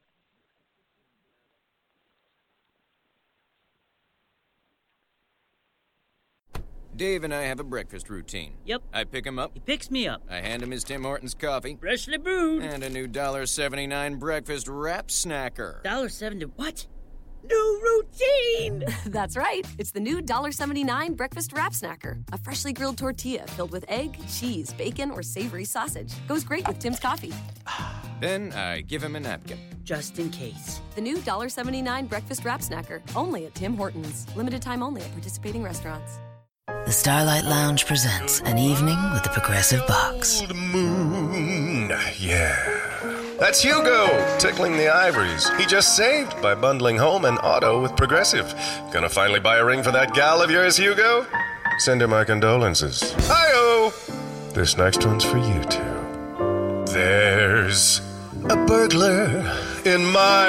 Dave and I have a breakfast routine. Yep. I pick him up. He picks me up. I hand him his Tim Hortons coffee. Freshly brewed. And a new one dollar seventy-nine breakfast wrap snacker. one dollar seventy-nine what? New routine! That's right. It's the new one dollar seventy-nine breakfast wrap snacker. A freshly grilled tortilla filled with egg, cheese, bacon, or savory sausage. Goes great with Tim's coffee. Then I give him a napkin. Just in case. The new one dollar seventy-nine breakfast wrap snacker. Only at Tim Hortons. Limited time only at participating restaurants. The Starlight Lounge presents An Evening with the Progressive Box. Old moon, yeah. That's Hugo, tickling the ivories. He just saved by bundling home and auto with Progressive. Gonna finally buy a ring for that gal of yours, Hugo? Send her my condolences. Hi-oh! This next one's for you two. There's a burglar in my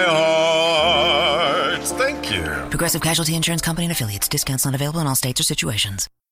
heart. Thank you. Progressive Casualty Insurance Company and Affiliates. Discounts not available in all states or situations.